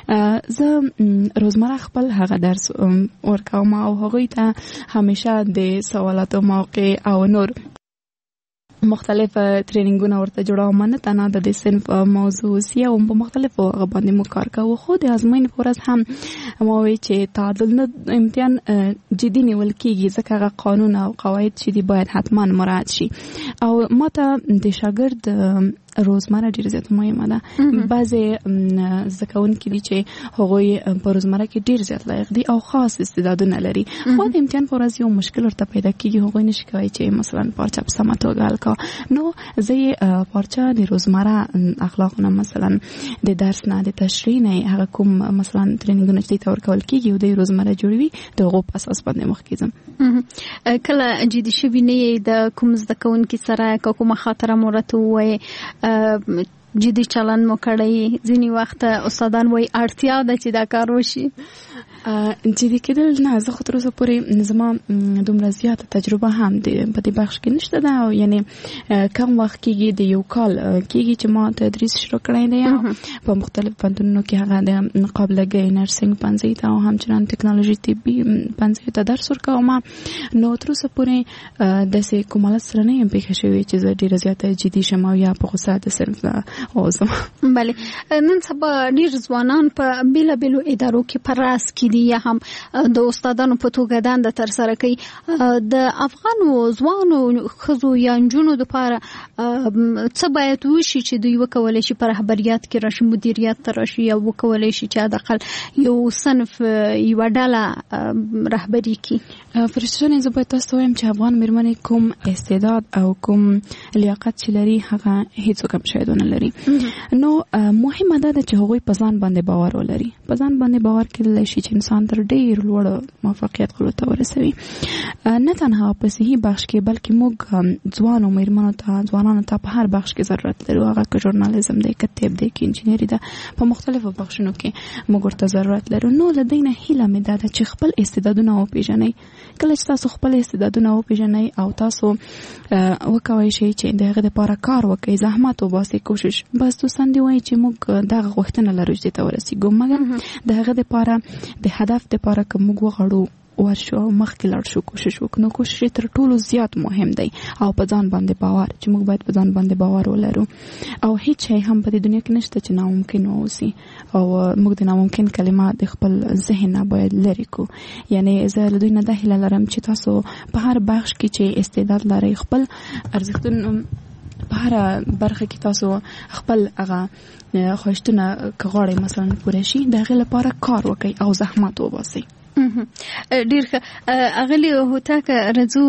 زه روزمره خپل هغه درس ورکوم او هغوی ته همیشه د سوالاتو موقع او نور مختلف ټریننګونه ورته جوړوم، نه تنها د دې صنف موضوع سی او په مختلفو هغه باندې مو کار کوو. خو د ازموینې په ورځ هم ما وایي چې تعادل نه امتحان جدي نیول کېږي ځکه هغه قانون او قواعد چې دي باید حتما مراعات شي. او ما ته د شاګرد روزمره ډېر زیات مهمه ده. بعضې زده کوونکي دي چې هغوی په روزمره کې ډېر زیات لایق دي او خاص استعدادونه لري، خو د امتحان په ورځ یو مشکل ورته پیدا کېږي، هغوی نشي کولی چې مثلا پارچه په سمه توګه حل کړه. نو زه یې پارچه د روزمره اخلاقو نه مثلا د درس نه د تشریح نه هغه کوم مثلا ټریننګونه چې ته ورکول کېږي او د روزمره جوړوي د هغو په اساس باندې مخکې ځم. کله جدي شوي نه یې د کوم زده کوونکي سره که کومه خاطره مو راته ووایې جدي چلند مو کړی؟ ځینې وخت استادان وایي اړتیا ده چې دا کار وشي. جدي کېدل نه، زه خو تر اوسه پورې زما دومره زیاته تجربه هم په دې بخش کې نشته ده. او یعنې کم وخت کېږي د یو کال کېږي چې ما تدریس شروع کړی دی په مختلف پوهنتونونو کې، هغه د قابلګۍ نرسنګ پوهنځي ته او همچنان ټکنالوژي طبي پوهنځیو ته درس ورکوم. نو تر اوسه پورې داسې کوم حالت سره نه یم پېښه شوې چې زه ډېره زیاته جدي شم او یا په غوسه د صنف اوسم. بلې نن سبا ډېر ځوانان په بېلابېلو ادارو کې په راس کې دي یا هم د استادانو په توګه دنده ترسره کوي. د افغانو ځوانو ښځو یا نجونو دپاره څه باید وشي چې دوی وکولی شي په رهبریت کې راشي، مدیریت ته راشي یا وکولی شي چې حداقل یو صنف یوه ډله رهبري کړي؟ فرشته جانې زه باید تاسو ته وایم چې افغان مېرمنې کوم استعداد او کوم لیاقت چې لري هغه هېڅوک هم شاید ونه لري. نو مهمه دا ده چې هغوی په ځان باندې باور ولري. په ځان باندې باور کېدلی شي چې انسان تر ډیر لوړ موفقیت ته ورسوي. نه تنها په صحي بخش کې بلکې موږ ځوان او مېرمنو ته ځوانانو ته په هر بخش کې ضرورت لرو. هغه که ژورنالیزم دی، که طب دی، که انجینری ده، په مختلفو بخشونو کې موږ ورته ضرورت لرو. نو له دې نه هیله مې دا ده چې خپل استعدادونه وپېژنئ. کله چې تاسو خپل استعدادونه وپېژنئ او تاسو وکوئ شئ چې د هغې دپاره کار وکئ، زحمت وباسئ، کوشش. بس دوستان دې وایي چې موږ دغه غوښتنه لرو چې دې ته ورسېږو، مګر د هغې دپاره د هدف دپاره که موږ وغواړو ورشو او مخکې لاړ شو، کوشش وکړو. نو کوشش تر ټولو زیات مهم دی او په ځان باندې باور، چې موږ باید په ځان باندې باور ولرو. او هیڅ شی هم په دې دنیا کې نشته چې ناممکن واوسي، او موږ د ناممکن کلمه د خپل ذهن نه باید لرې کړو. یعنی زه له دوی نه دا هیله لرم چې تاسو په هر بخش کې چې استعداد لرئ، خپل ارزښتونه په هر برخه کې تاسو خپل هغه خواهشتونه که غواړئ مثلا پوره شي، د هغې لپاره کار وکړئ او زحمت وباسئ. ډیر ښه. اغلی هوتک رضو،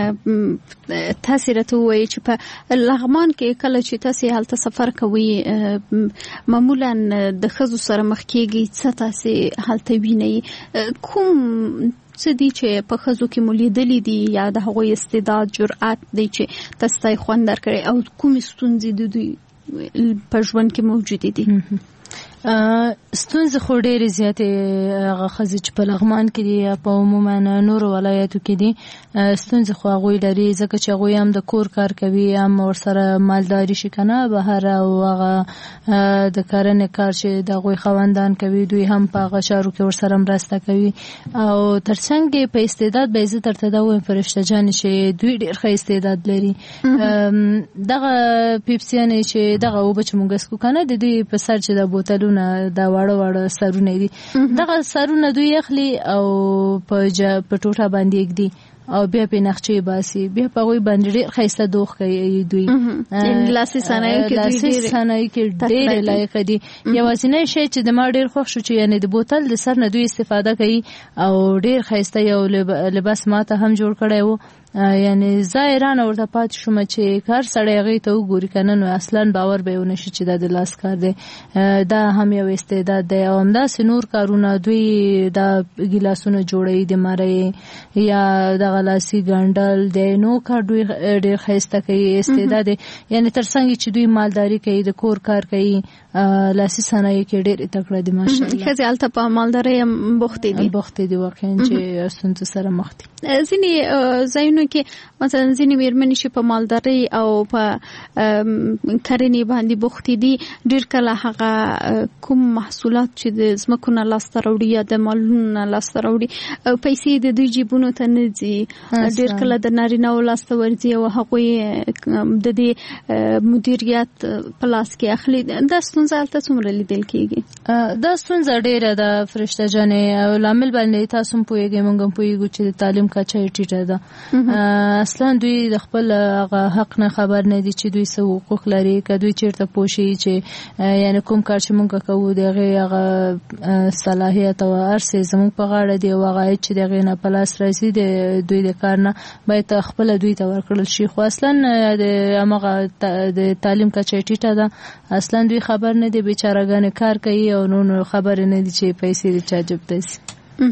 تاسو راته وایي چې په لغمان کې کله چې تاسو هلته سفر کوئ معمولا د ښځو سره مخ کېږئ، څه تاسو هلته وینئ؟ کوم څه دي چې په ښځو کې مو لیدلي دي یا د هغوی استعداد جرأت دی چې تاسو ته یې خوند درکړی، او کومې ستونزې د دوی په ژوند کې موجودې دي؟ ستونزې خو ډېرې زیاتې هغه ښځې چې په لغمان کې دي یا په عموما نورو ولایاتو کې دي، ستونزې خو هغوی لري، ځکه چې هغوی هم د کور کار کوي، هم ورسره مالداري شي که نه بهر، او هغه د کرنې کار چې د هغوی خاوندان کوي، دوی هم په هغه چارو کې ورسره مرسته کوي. او تر څنګ یې په استعداد به یې زه درته دا ووایم فرشته جانې چې دوی ډېر ښه استعداد لري. دغه پیپسیانې چې دغه اوبه چې موږ څښو که نه، د دوی په سر چې د بوتلو دا واړه واړه سرونه دي، دغه سرونه دوی اخلي او په په ټوټه باندې ږدي او بیا په نقشې باسي، بیا په هغوی باندې ډېر ښایسته دوغ کوي. دوی لاسي صنایعو کې لاسي صنایعو کې ډېرې لایقه دي. یوازینی شی چې د ما ډېر خوښ شو چې یعنې د بوتل د سر نه دوی استفاده کوي او ډېر ښایسته یو لباس ما ته هم جوړ کړی و. یعنی زه حیرانه ورته پاتې شومه چې کار سړی هغې ته وګوري که نه، نو اصلا باور به یې ونه شي چې دا د لاس کار دی. دا هم یو استعداد دی. او همداسې نور کارونه، دوی دا ګیلاسونه جوړوي د مرۍ یا دغه لاسي ګنډل دی، نو کار دوی ډېر ښایسته کوي، استعداد دی. یعنی تر څنګ چې دوی مالداري کوي، د کور کار کوي، لاسي صنایعو کې ډېر تکړه دي ماشاءالله. ښځې هلته په مالدارۍ هم بوختې دي بوختې دي واقعا چې ستونزو سره مخ دي. ځینې ځایونه کې مثلا ځینې مېرمنې چې په مالدارۍ او په کرنې باندې بوختې دي، ډېر کله هغه کوم محصولات چې د ځمکو نه لاسته راوړي یا د مالونو نه لاسته راوړي، پیسې د دوی جیبونو ته نه ځي، ډېر کله د نارینه‌و لاسته ورځي او هغوی د دې مدیریت په لاس کې اخلي. دا ستونزه هلته څومره لیدل کېږي؟ دا ستونزه ډېره ده فرشته جانې، او لامل باندې تاسو هم پوهېږئ، موږ هم پوهېږو چې د تعلیم کچه یې ټیټه ده. اصلا دوی د خپل هغه حق نه خبر نه دي چې دوی څه حقوق لري، که دوی چېرته پوه شي چې یعنې کوم کار چې موږ کوو د هغې هغه صلاحیت او هر څه زموږ په غاړه دي، او هغه عاید چې د هغې نه په لاس راځي د دوی د کار نه باید خپله دوی ته ورکړل شي. خو اصلا د همغه د تعلیم کچه یې ټیټه ده، اصلا دوی خبر نه دي، بیچارهګانې کار کوي او نور خبرې نه دي چې پیسې د چا جیب ته ځي.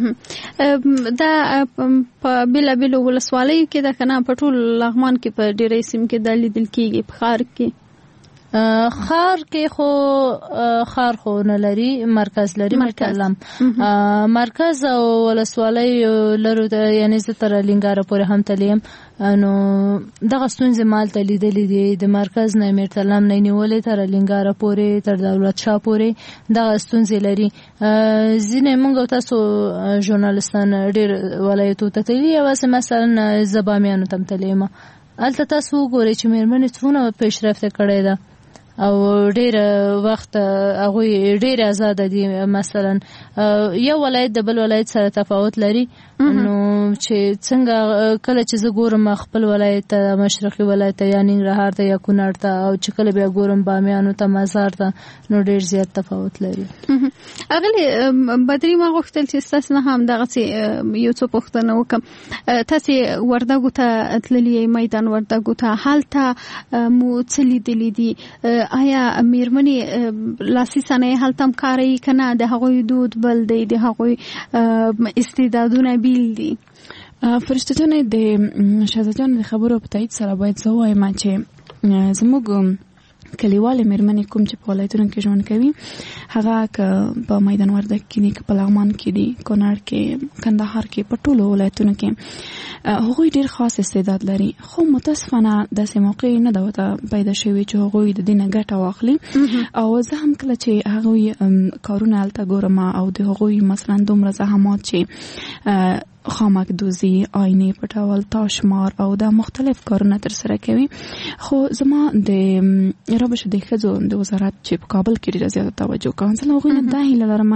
دا په بېلابېلو ولسوالیو کې ده که نه؟ په ټول لغمان کې په ډېری سیمو کې دا لیدل کېږي. په ښار کې خار کې خو خار خو نه لري، مرکز لري، مرکز مرکز او ولسوالۍ لرو ته، یعنی زه تر لنګاره پورې هم تلیم، نو دغه ستونزې مالته لیدلې دي. د مرکز نه میرتلم نه نیولې تر لنګاره پورې، تر دولت شاه پورې دغه ستونزې لري. ځینې موږ تاسو ژورنالستان ډېر ولایتو ته تللي، یوازې مثلا زه بامیانو ته هم تلیم. هلته تاسو وګورئ چې مېرمنې څومره پیشرفته کړې ده او ډېر وخت هغوی ډېر آزاده دي. مثلا یو ولایت د بل ولایت سره تفاوت لري، نو چې څنګه کله چې زه ګورم خپل ولایت ته، مشرقي ولایت ته یا ننګرهار ته یا کونړ ته، او چې کله بیا ګورم بامیانو ته، مزار ته، نو ډېر زیات تفاوت لري. اغلی بدري ما غوښتل چې تاسو نه هم دغه یو څه پوښتنه وکم. تاسو وردګو ته تللی میدان وردګو ته حالته مو څلی دلی دي آیا میرمنې لاسي صنایع حالته هم کاری کنه د هغوی دود بل دی د هغوی استعدادونه بیل دي؟ فرشته جان د شهزاده جان د خبرو په تایید سره باید زه وایم چې زموږ کلیوالې میرمنې کوم چې په ولایتونو کې ژوند کوي هغه که په میدان وردګ کې دي که په لغمان کې دي کونړ کې کندهار کې په ټولو ولایتونو کې هغوی ډېر خاص استعداد لري خو متاسفانه داسې موقع نه ده ورته پیدا شوې چې هغوی د دې نه ګټه واخلي او زه هم کله چې هغوی کارونه هلته ګورم او د هغوی مثلا دومره زحمات چې خامک دوزی آینه پټول تاشمار او دا مختلف کارونه تر سره کوي خو زما د رابش د ښځو د وزارت چې په کابل کې ډېره زیاته توجه کوم زه هغوی نه دا هیله لرم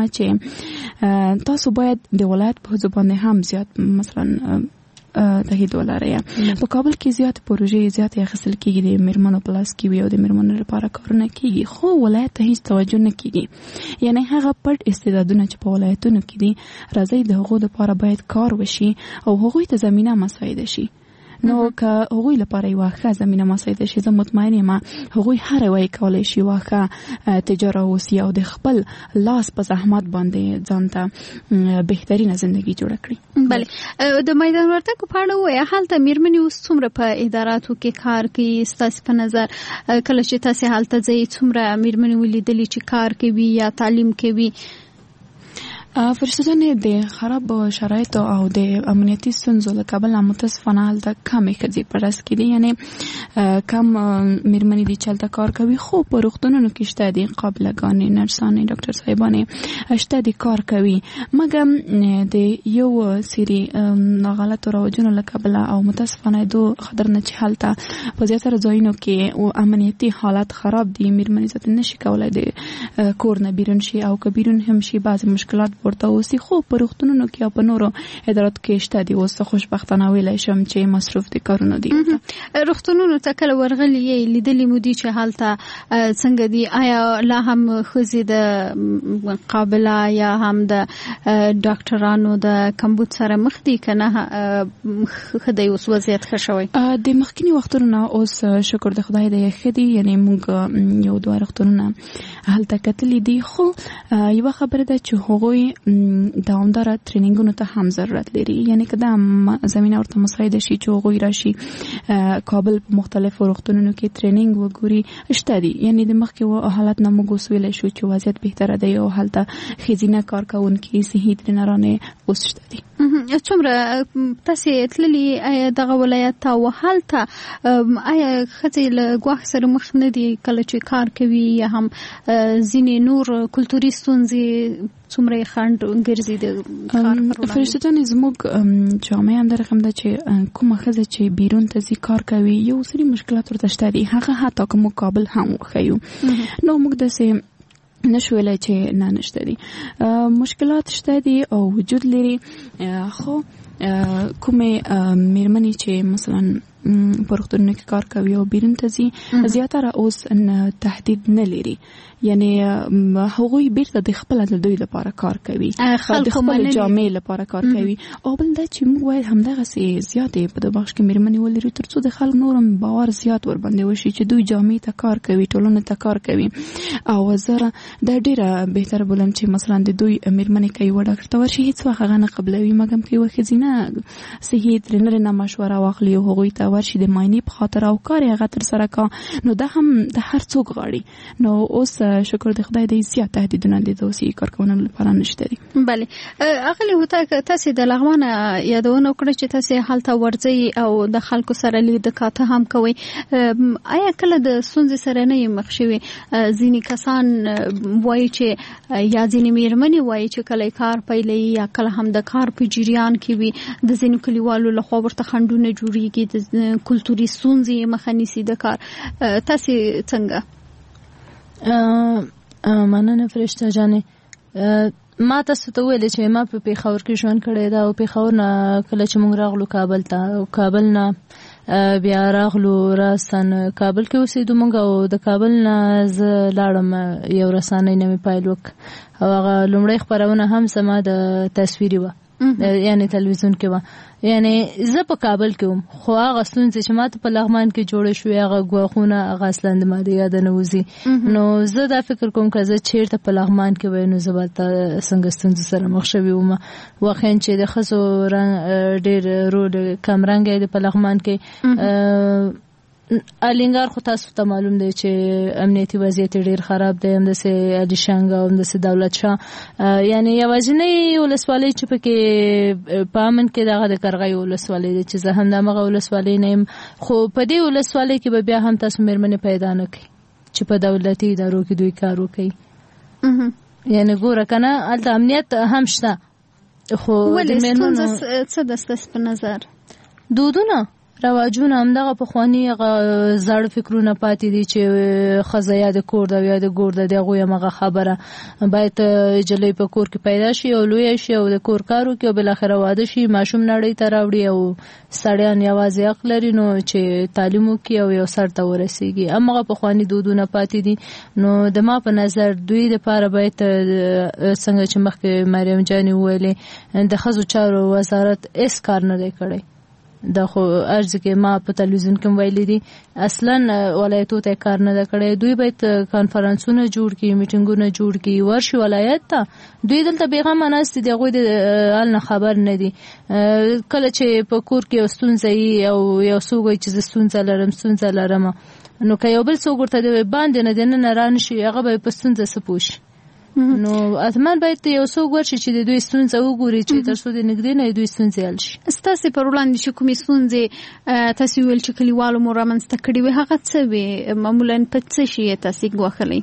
چې تاسو باید د ولایت په ښځو باندې هم زیات مثلا تهید ولرئ. په کابل کې زیات پروژې زیات اخیستل کېږي د میرمنو په لاس کې وي او د میرمنو لپاره کارونه کېږي خو ولایت ته هیڅ توجه نه کېږي یعنی هغه پټ استعدادونه چې په ولایتونو کې دي راځي د هغو لپاره باید کار وشي او هغوی ته زمینه مساعده شي. نو که هغوی لپاره یوه ښه زمینه مساعده شي زه مطمئن یم هغوی هر یوه کولی شي یوه ښه تجاره اوسي او د خپل لاس په زحمت باندې ځان ته بهترینه زندگی جوړه کړي. بله د میدان وردګو په اړه ووایه هلته میرمنې اوس څومره په اداراتو کې کار کوي ستاسې په نظر کله چې تاسې هلته ځئ څومره میرمنې ولیدلي چې کار کوي یا تعلیم کوي؟ فرشته جانې د خراب شرایطو او د امنیتي ستونزو له کبله متاسفانه هلته کمې ښځې په ډز کې دي یعنې کم میرمنې دي چې هلته کار کوي خو په روغتونونو کې شته دي قابلهګانې نرسانې ډاکټر صاحبانې شته دي کار کوي مګر د یو سری ناغلطو رواجونو له کبله او متاسفانه دو خطر نه چې هلته په زیاتره ځایونو کې امنیتي حالت خراب دي میرمنې ذاتې نشي کولی د کور نه بیرون شي او که بیرون هم شي بعضې مشکلات ورته اوسي خو په روغتونونو کې او په نورو اداراتو کې شته دي اوس خوشبختانه ویلی شم چې مصروف دي کارونه دي. روغتونونو ته کله ورغلي یې لیدلي مو دي چې هلته څنګه دي آیا لا هم ښځې د قابله یا هم د ډاکټرانو د کمبود سره مخ دي که نه ښه دی اوس وضعیت ښه شوی؟ د مخکیني وختونو نه اوس شکر د خدای دی ښه دي یعنې موږ یو دوه روغتونونه هلته کتلي دي خو یوه خبره ده چې هغوی دوامداره ټرینینګونو ته هم ضرورت لري یعنی که دا زمینه ورته مساعده شي چې هغوی راشي کابل په مختلفو روغتونونو کې ټرینینګ وګوري شته دي یعنی د مخکې حالت نه موږ اوس ویلی شو چې وضعیت بهتره دی او هلته ښځینه کارکوونکي صحي ټرینرانې اوس شته دي. څومره تاسې تللي آیا دغه ولایت ته او هلته آیا ښځې له ګواښ سره مخ نه دي کله چې کار کوي یا هم ځینې نور کلتوري ستونزې څومره یې خنډ ګرځي د کار پر وړاندې؟ فرشته جانې زموږ جامعه هم دا رقم ده چې کومه ښځه چې بیرون ته ځي کار کوي یو سری مشکلات ورته شته دي هغه حتی که موږ کابل هم وښیو نو موږ داسې نشو ویلی چې نه نشته دي مشکلات شته دي او وجود لري خو کومې میرمنې چې مثلا په روغتونونو کې کار کوي او بیرون ته ځي زیاتره اوس تهدید نه لري یعنی هغوی بیرته د خپل د دوی لپاره کار کوي د خپل جامعې لپاره کار کوي او بل دا چې موږ باید همدغسې زیاتې په د بخش کې میرمنې ولرو تر څو د خلک نور هم باور زیات ورباندې وشي چې دوی جامعې ته کار کوي ټولنې ته کار کوي او زه دا ډېره بهتره بولم چې مثلا د دوی میرمنې که یوه ډاکټر ته ورشي هېڅ وخت هغه نه قبلوي مګر که یوه ښځینه صحي ټرینرې نه مشوره واخلي او هغوی ته ورشي د معاینې په خاطر او کار یې هغه تر سره کا نو دا هم د هر څوک غواړي نو اوس شکر د خدای دی زیات تهدیدونه د دوسي کارکوونکو لپاره نشته دي. بله اغلی هوتک تاسې د لغمان یادونه وکړه چې تاسې هلته ورځئ او د خلکو سره لید کاته هم کوئ آیا کله د ستونزې سره نه یې مخ شوي ځینې کسان وایي چې یا ځینې میرمنې وایي چې کله کار پیلوي یا کله هم د کار په جریان کې وي د ځینو کلیوالو لخوا ورته خنډونه جوړیږي د کلتوري ستونزې مخه نیسي د کار تاسې څنګه؟ مننه فرشته جانې ما تاسو ته ویل چې ما په پیښور کې ژوند کړی دا او پیښور نه کله چې موږ راغلو کابل ته او کابل نه بیا راغلو راستان کابل کې اوسېدو موږ او د کابل نه زه لاړم یو رسانۍ نه مې پیل وک او هغه لومړی خپرونه هم زما د تصویري وه یعنی تلویزیون کې وه یعنی زه په کابل کې وم خو هغه ستونزې چې ماته په لغمان کې جوړې شوې هغه ګواښونه هغه اصلا د ما د یاده نه وځي نو زه دا فکر کوم که زه چېرته په لغمان کې وای نو زه به څنګه ستونزو سره مخ شوې وم واقعا چې د ښځو ډېر رول کمرنګی دی په لغمان کې الینګار خو تاسو ته معلوم دی چې امنیتي وضعیت ډیر خراب دی همداسې علیشنګ او همداسې دولت شاه یعنی یوازینۍ ولسوالۍ چې پکې په امن کې دغه د کرغۍ ولسوالۍ دی چې زه هم د همغه ولسوالۍ نه یم خو په دې ولسوالۍ کې به بیا هم تاسو مېرمنې پیدا نه کړئ چې په دولتي ادارو کې دوی کار وکړي یعنی ګوره که نه هلته امنیت هم شته خو ولې ستونزه څه ده ستاسو په نظر دودونه رواجونه همدغه پخواني هغه زاړه فکرونه پاتې دي چې ښځه یا د کور ده یا د ګور ده د هغوی همغه خبره باید نجلۍ په کور کې پیدا شي او لویه شي او د کور کار وکړي او بالاخره واده شي ماشوم نړۍ ته راوړي او سړیان یوازې حق لري نو چې تعلیم وکړي او یو سر ته ورسېږي همغه پخواني دودونه پاتې دي نو د ما په نظر دوی دپاره باید څنګه چې مخکې مریم جانې وویلې د ښځو چارو وزارت هېڅ کار نه دی کړی دا خو ارزه کې ما په تلویزیون کې ویلي دي اصلا ولایتو ته کار نه ده کړی دوی باید کانفرنسونه جوړ کړي میټینګونه جوړ کړي ورشي ولایت ته دوی دلته بیغمه ناست دي هغوی د حال نه خبر نه دي کله چې په کور کې یو ستونزه وي او یو څوک وایي چې زه ستونزه لرم ستونزه لرم نو که یو بل څوک ورته باندې نه دننه رانشي هغه به په ستونزه څه پوه شي نو اتمن باید یو څوک ورشي چې د دوی ستونزه وګوري چې تر څو د نږدې نه دوی ستونزې حل شي ستاسې پر وړاندې چې کومې ستونزې تاسې وویل چې کلیوالو مو رامنځته کړې وې هغه څه وې معمولا په څه شي یې تاسې ګواښلی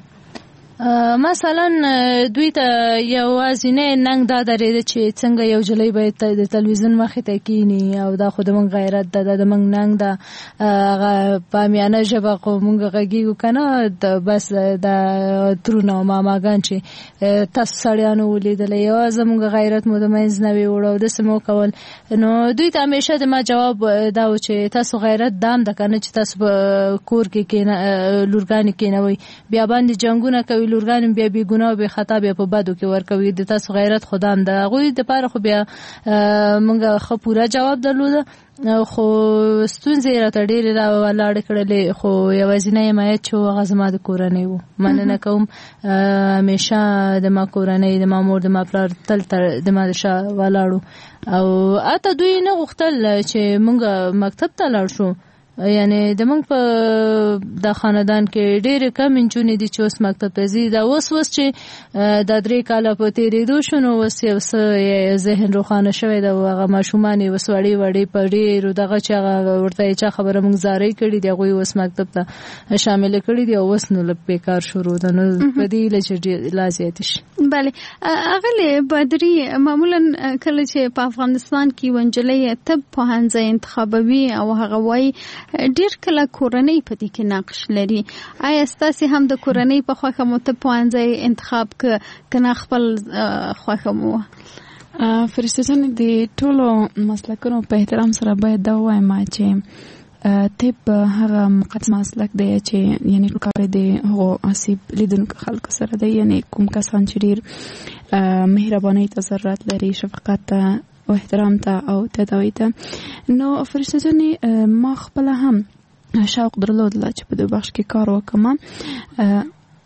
مثلا دوی ته یوازینی ننګ دا درېده چې څنګه یو جلۍ باید د تلویزیون مخې ته کینی او دا خو د موږ غیرت ده دا د موږ ننګ ده هغه په امیانه ژبه خو موږ غږیږو که نه بس د ترونه او ماماګان چې تاسو سړیانو ولیدلی یوازې زموږ غیرت مو د منځ نه ویوړ او داسې مو کول نو دوی ته همیشه د ما جواب دا و چې تاسو غیرت دام ده که نه چې تاسو په کور کې لورګانې کینوئ بیا باندې جنګونه کوي لورګانې بیا بې ګناه او بې خطا بیا په بدو کې ورکوي د تاسو غیرت خو دام ده هغوی دپاره خو بیا موږ ښه پوره جواب درلوده خو ستونزې یې راته ډېرې را ولاړې کړلې خو یوازینی حمایت چې و هغه زما د کورنۍ و مننه کوم همیشه د ما کورنۍ د ما مور د ما پلار تل د ما د شا ولاړو او حتی دوی نه غوښتل چې موږ مکتب ته لاړ شو یعنی د موږ په د خاندان کې ډېرې کم نجونې دي چې اوس مکتب ته ځي دا اوس اوس چې دا درې کاله په تېرېدو شو نو اوس یو څه ذهن روښانه شوی ده او هغه ماشومان یې اوس وړې وړې په ډېرو دغه چې هغه ورته یې چا خبره موږ زارۍ کړي دي هغوی اوس مکتب ته شامله کړي دي او اوس نو لږ بېکار شروع ده نو په دې هیله چې لا زیاتې شي بله اغلې بدري معمولا کله چې په افغانستان کې یوه نجلۍ طب پوهنځی انتخابوي او هغه وایي ډیر کله کورنۍ په دې کې نقش لري آیا ستاسې هم د کورنۍ په خوښه مو طب پوهنځی انتخاب که نه خپل خوښه مو فرشته جانې د ټولو مسلکونو په احترام سره باید دا ووایم چې طب هغه مقدس مسلک دی چې یعنی کار د هغو آسیب لیدونکو خلکو سره دی یعنی کوم کسان چې ډېر مهربانۍ ته ضرورت لري شفقت ته او احترام ته او تداوی ته نو فرشته جانې ما خپله هم شوق درلودله چې په دې بخش کې کار وکړم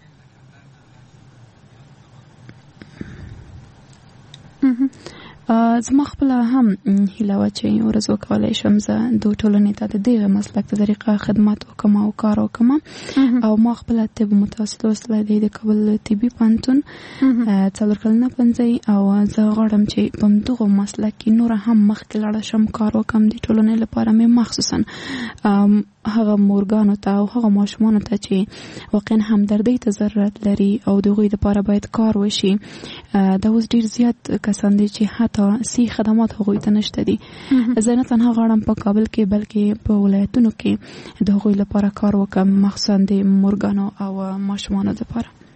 زما خپله هم هیله وه چې یو ورځ وکولی شم زه د ټولنې ته د دغه مسلک په طریقه خدمت وکړم او کار وکړم او ما خپله طب متوسط لوستلی دی د کابل طبي پوهنتون څلور کلنه پوهنځی او زه غواړم چې په همدغو مسلک کې نوره هم مخکې لاړه شم کار وکړم د ټولنې لپاره مې مخصوصا هغه مورګانو ته او هغه ماشومانو ته چې واقعا همدردۍ ته ضرورت لري او د هغوی دپاره باید کار وشي دا اوس ډېر زیات کسان دي چې حتی سی خدمات هغوی ته نشته دي زه نه تنها غواړم په کابل کې بلکې په ولایتونو کې د هغوی لپاره کار وکړم مخصوصا د مورګانو او ماشومانو دپاره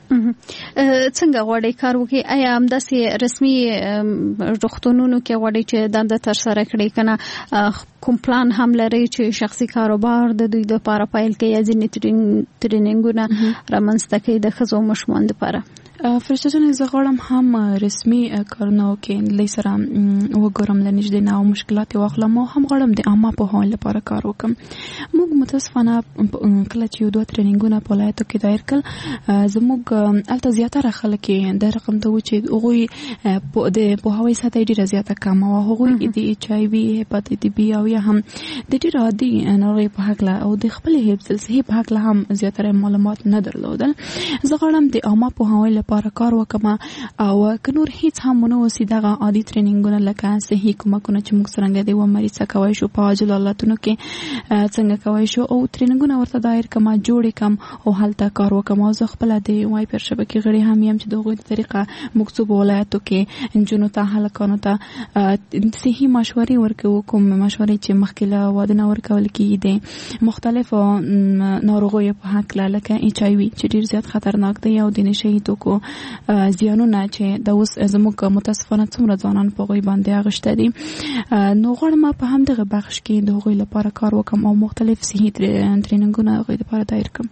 څنګه غواړي کار وکړي؟ آیا همداسې رسمي روغتونونو کې غواړي چې دنده ترسره کړي کنه کوم پلان هم لري چې شخصي کاروبار د دوی لپاره پیل کړي یا ځینې ټریننګونه رامنځته کړي د ښځو ماشومان لپاره؟ فرشته جان زه غواړم هم رسمي کارونه وکړم لې سره وګورم لنیږدې نه او مشکلات واخلم او هم غواړم د عامه پوهاوي لپاره کار وکړم. موږ متاسفانه کله چې یو دوه ټریننګونه په ولایتو کې دایر کړل زموږ الته زیاتره خلک د رقم ته و چې هغوی د پوهاوي سطح ډېره زیاته کمه وه. هغوی د ایچ آی وي هپاتیټ بي او یا هم د ډېرو عادي ناروغۍ په هکله او د خپلې حفظ الصحې په هکله هم زیاتره معلومات نه درلودل. زه غواړم د عامه پوهاوي لپاره کار وکم او که نور هیڅ هم ونه وسی دغه عادي ټریننګونه لکه صحي کومکونه چې موږ څنګه د و مریض کوي شو په عاجل حالتونو کې څنګه کوي شو او ټریننګونه ورته دایر کما جوړ کم او هلته کار وکم. او زه خپل د وای پر شبکې غړي هم یم چې دغه طریقه مکتوب ولایتو کې انجونو ته هلکانو ته صحي مشورې ورکوي. کوم مشورې چې مخکې له واده نه ورکول کېږي د مختلفو ناروغیو په هکله لکه ایچ آی وي چې ډېر زیات خطرناک دی او د نشهیي توکو زیانونه چې د اوس زموږ متاسفانه څومره ځوانان په هغوی باندې اغشته دي. نو غواړم په همدغه بخش کې د هغوی لپاره کار وکړم او مختلف صحي ټریننګونه هغوی لپاره دایر کړم.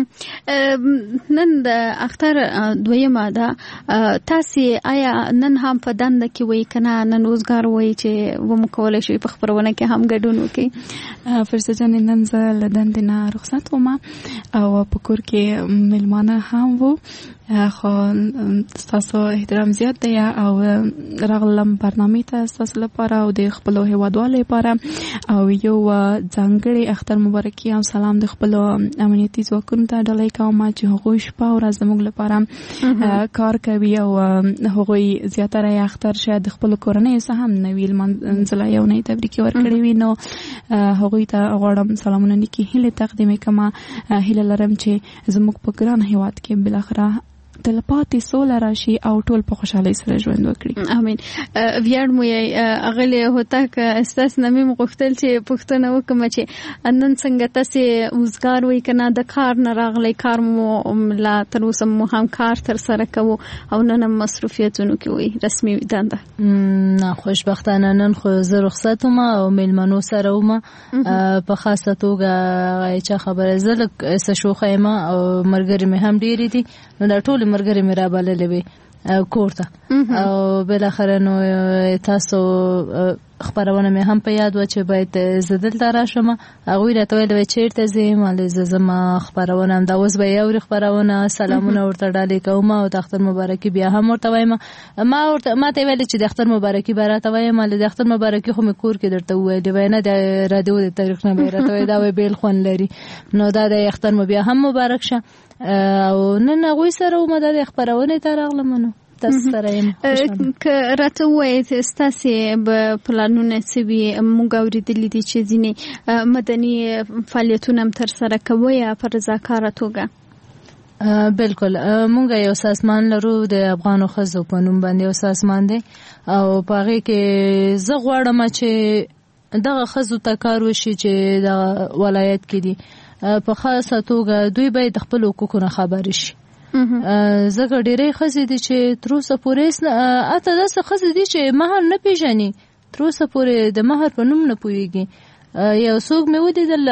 نن د اختر دویمه ده، تاسې آیا نن هم په دنده کې وایي که نه نن روزګار وایي چې ومو کولی شئ په خپرونه کې هم ګډون وکړئ؟ فرشته جانې نن زه له دندې نه رخصت وم او په کور کې میلمانه هم وو، خو ستاسو احترام زیات دی او راغلم برنامې ته ستاسو لپاره او د خپلو هیوادوالو لپاره او یو ځانګړی اختر مبارکي او سلام د خپلو امنیتي ځواکونو ته ډالۍ کوم چې هغوی شپه او ورځ زموږ لپاره کار کوي او هغوی زیاتره یې اختر شاید د خپلو کورنیو څخه هم نه وي لمانځلی یو نه یې تبریکې ورکړې وي. نو هغوی ته غواړم سلامونه نیکې هیلې تقدیم کوم. هیله لرم چې زموږ په ګران هیواد کې بالاخره تلپاتې سوله راشي او ټول په خوشحالۍ سره ژوند وکړي. امين. ویاړ مو یې اغلی هوتک استاس نمیم غوښتل چې پښتنه وکم چې نن څنګه تاسې روزګار وای کنه د کار نه راغلی کار مو لا تر اوسه مو هم کار تر سره کوو او نن مصروفیتونو کې وای رسمي دنده؟ نه خوشبختانه نن خو زه رخصت وم او میلمنو سره وم په خاصه توګه چې خبره زه لږ څه شوخه یم او ملګري مې هم ډېرې دي نو دا ټول مرګري مې را بللې وي کور ته او بالاخره نو تاسو خبرونه مې هم په یاد و چې باید زه دلته راشم. هغوی راته ویل وی چېرته ځې؟ مالې زه زما خبرونه همدا اوس به یې اوري خبرونه سلامونه ورته ډالۍ کوم او د اختر مبارکي بیا هم ورته وایم. ما ورته ما ته ویلې چې د اختر مبارکي به راته وایم، مالې د اختر مبارکي خو مې کور کې درته وویلې وی نه د رادیو د تاریخ نه به یې راته وایي دا وایي بیل خوند لري. نو دا د اختر مو بیا هم مبارک شه او نن هغوی سره ومه دا د خپرونې ته راغلم. نو که راته ووایې ستاسې به پلانونه څه وي؟ موږ اورېدلي دي چې ځینې مدني فعالیتونه هم ترسره کوئ په رضاکاره توګه. بالکل مونږ یو سازمان لرو د افغانو ښځو په نوم باندې یو سازمان دی او په هغې کې زه غواړم چې دغه ښځو ته کار وشي چې دغه ولایت کې دي په خاصه توګه دوی باید د خپلو حقوقو نه خبر شي. ځکه ډېرې ښځې دي چې تر اوسه پورې اته داسې ښځې دي چې مهر نه پېژني، تر اوسه پورې د مهر په نوم نه پوهېږي. یو څوک مې ولیدل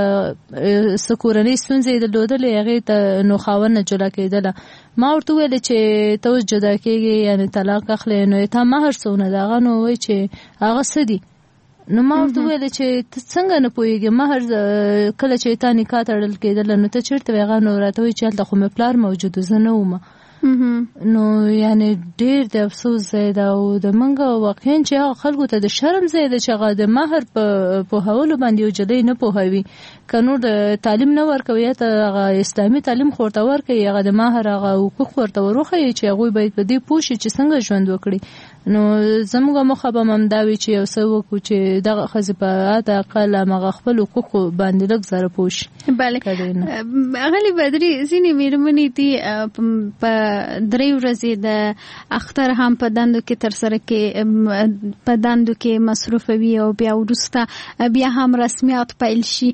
څه کورنۍ ستونزې یې درلودلې هغې ته نو خاوند نه جلا کېدله. ما ورته وویلې چې ته اوس جدا کېږې یعنې طلاق اخلې نو تا مهر څونه د هغه نو وایي چې هغه څه دي. نو ما ورته ویل چې ته څنګه نه پوهېږې مهر کله چې تا نکاح تړل کېدله نو ته چېرته وې؟ هغه نو راته وایي چې هلته خو مې پلار موجود و زه نه وم. نو یعنې ډېر د افسوس ځای ده او د موږ واقعا چې هغه خلکو ته د شرم ځای ده چې هغه د مهر په پوهولو باندې یو جلۍ نه پوهوي. که نور د تعلیم نه ورکوي یا ته هغه اسلامي تعلیم خو ورته ورکوي هغه د مهر هغه حقوق ورته وروښیي چې هغوی باید په دې پوه شي چې څنګه ژوند وکړي. نو زموږ موخه به همدا وي چې یو څه وکړو چې دغه ښځې په حد اقل همغه خپل حقوقو باندې لږ زره پوه شي. بله اغلې بدري ځینې مېرمنې دي په درې ورځې د اختر هم په دندو کې ترسره کې په دندو کې مصروفه وي او بیا وروسته بیا هم رسمیات پیل شي. آیا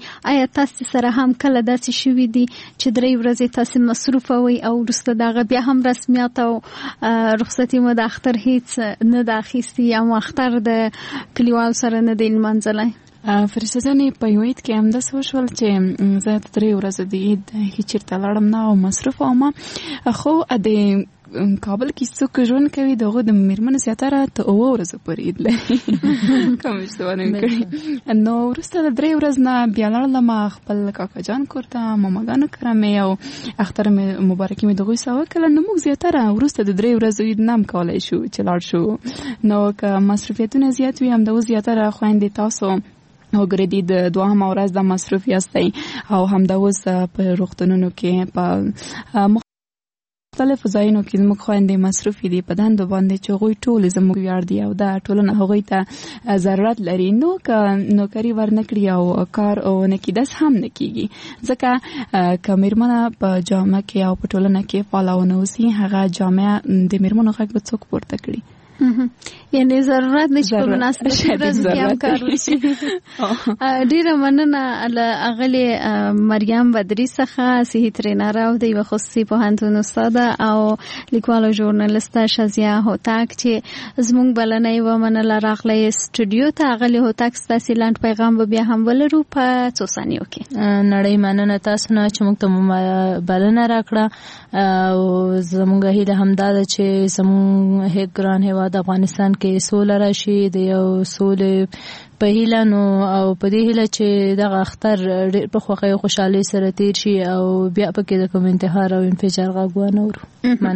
آیا تاسو سره هم کله داسې شوي دي چې درې ورځې تاسو مصروف وي او وروسته دغه بیا هم رسمیات او رخصتي مو د اختر هیڅ نه د اخیستي یا اختر د کلیوال سره نه دی لمانځلی؟ فرشته جانې په یو عید کې همداسې وشول چې زه د درې ورځو د عید هېڅ چېرته لاړم نه او مصروف وم، خو د کابل کې څوک ژوند کوي د هغوی د مېرمنو زیاتره ته اوه ورځو پورې عید لري کوم اشتباه نه مې کړې. نو وروسته د درې ورځ نه بیا لاړلم خپل کاکا جان کور ته، ماماګانو کره مې او اختر مې مبارکي مې د هغوی سره وکړله. نو موږ زیاتره وروسته د درې ورځو عید نه هم کولی شو چې لاړ شو. نو که مصروفیتونه زیات وي همدا اوس زیاتره خویندې تاسو وګورئ د دوهمه ورځ د مصروف یاستئ او همدا اوس په روغتونونو کې په مختلفو ځایونو کې زموږ خویندې مصروفې دي په دندو باندې چې هغوی ټول زموږ ویاړ دي او دا ټولنه هغوی ته ضرورت لري. نو که نوکري ورنکړي او کار ونه کړي داسې هم نه کېږي، ځکه که مېرمنه په جامه کې او په ټولنه کې فعاله ونه اوسي هغه جامه د مېرمنو غږ به څوک پورته کړي. یعنی ضرورت دی چې په مناسبت ورځ کې هم کار وشي. ډېره مننه له اغلې مریم بدري څخه صحي ترینره او د یوه خصوصي پوهنتون استاده او لیکوال او ژورنالیسته شازیه هوتک چې زموږ بلنه یې ومنله راغلی سټوډیو ته. اغلې هوتک ستاسې لنډ پیغام به بیا هم ولرو په څو ثانیو کې. نړۍ مننه تاسو نه چې موږ ته بلنه راکړه او زموږ هیله همدا ده چې زموږ ګران هېواد افغانستان کې سوله راشي، د یو سولې په هیله نو او په دې هیله چې دغه اختر ډېر په خوښۍ او خوشحالۍ سره تیر شي او بیا پکې د کوم انتحار او انفجار غږ ونه اورو.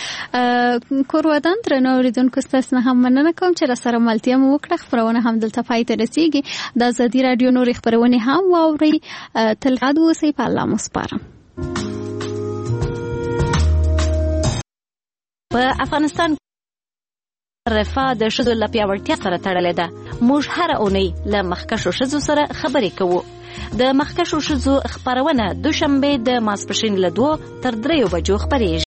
امین. کور ودان درنو اورېدونکو ستاسو نه هم مننه کوم چې راسره ملتیا مو وکړه. خپرونه هم دلته پای ته رسېږي. د ازادي راډیو نورې خپرونې هم واورئ. تل یاد اوسئ، په الله مو سپارم. په افغانستان رفاه د ښځو له پیاوړتیا سره تړلې ده. موږ هره اونۍ له مخکښو ښځو سره خبرې کوو. د مخکښو ښځو خپرونه دوشنبه د ماسپښین له دوو تر دریو بجو خپرېږي.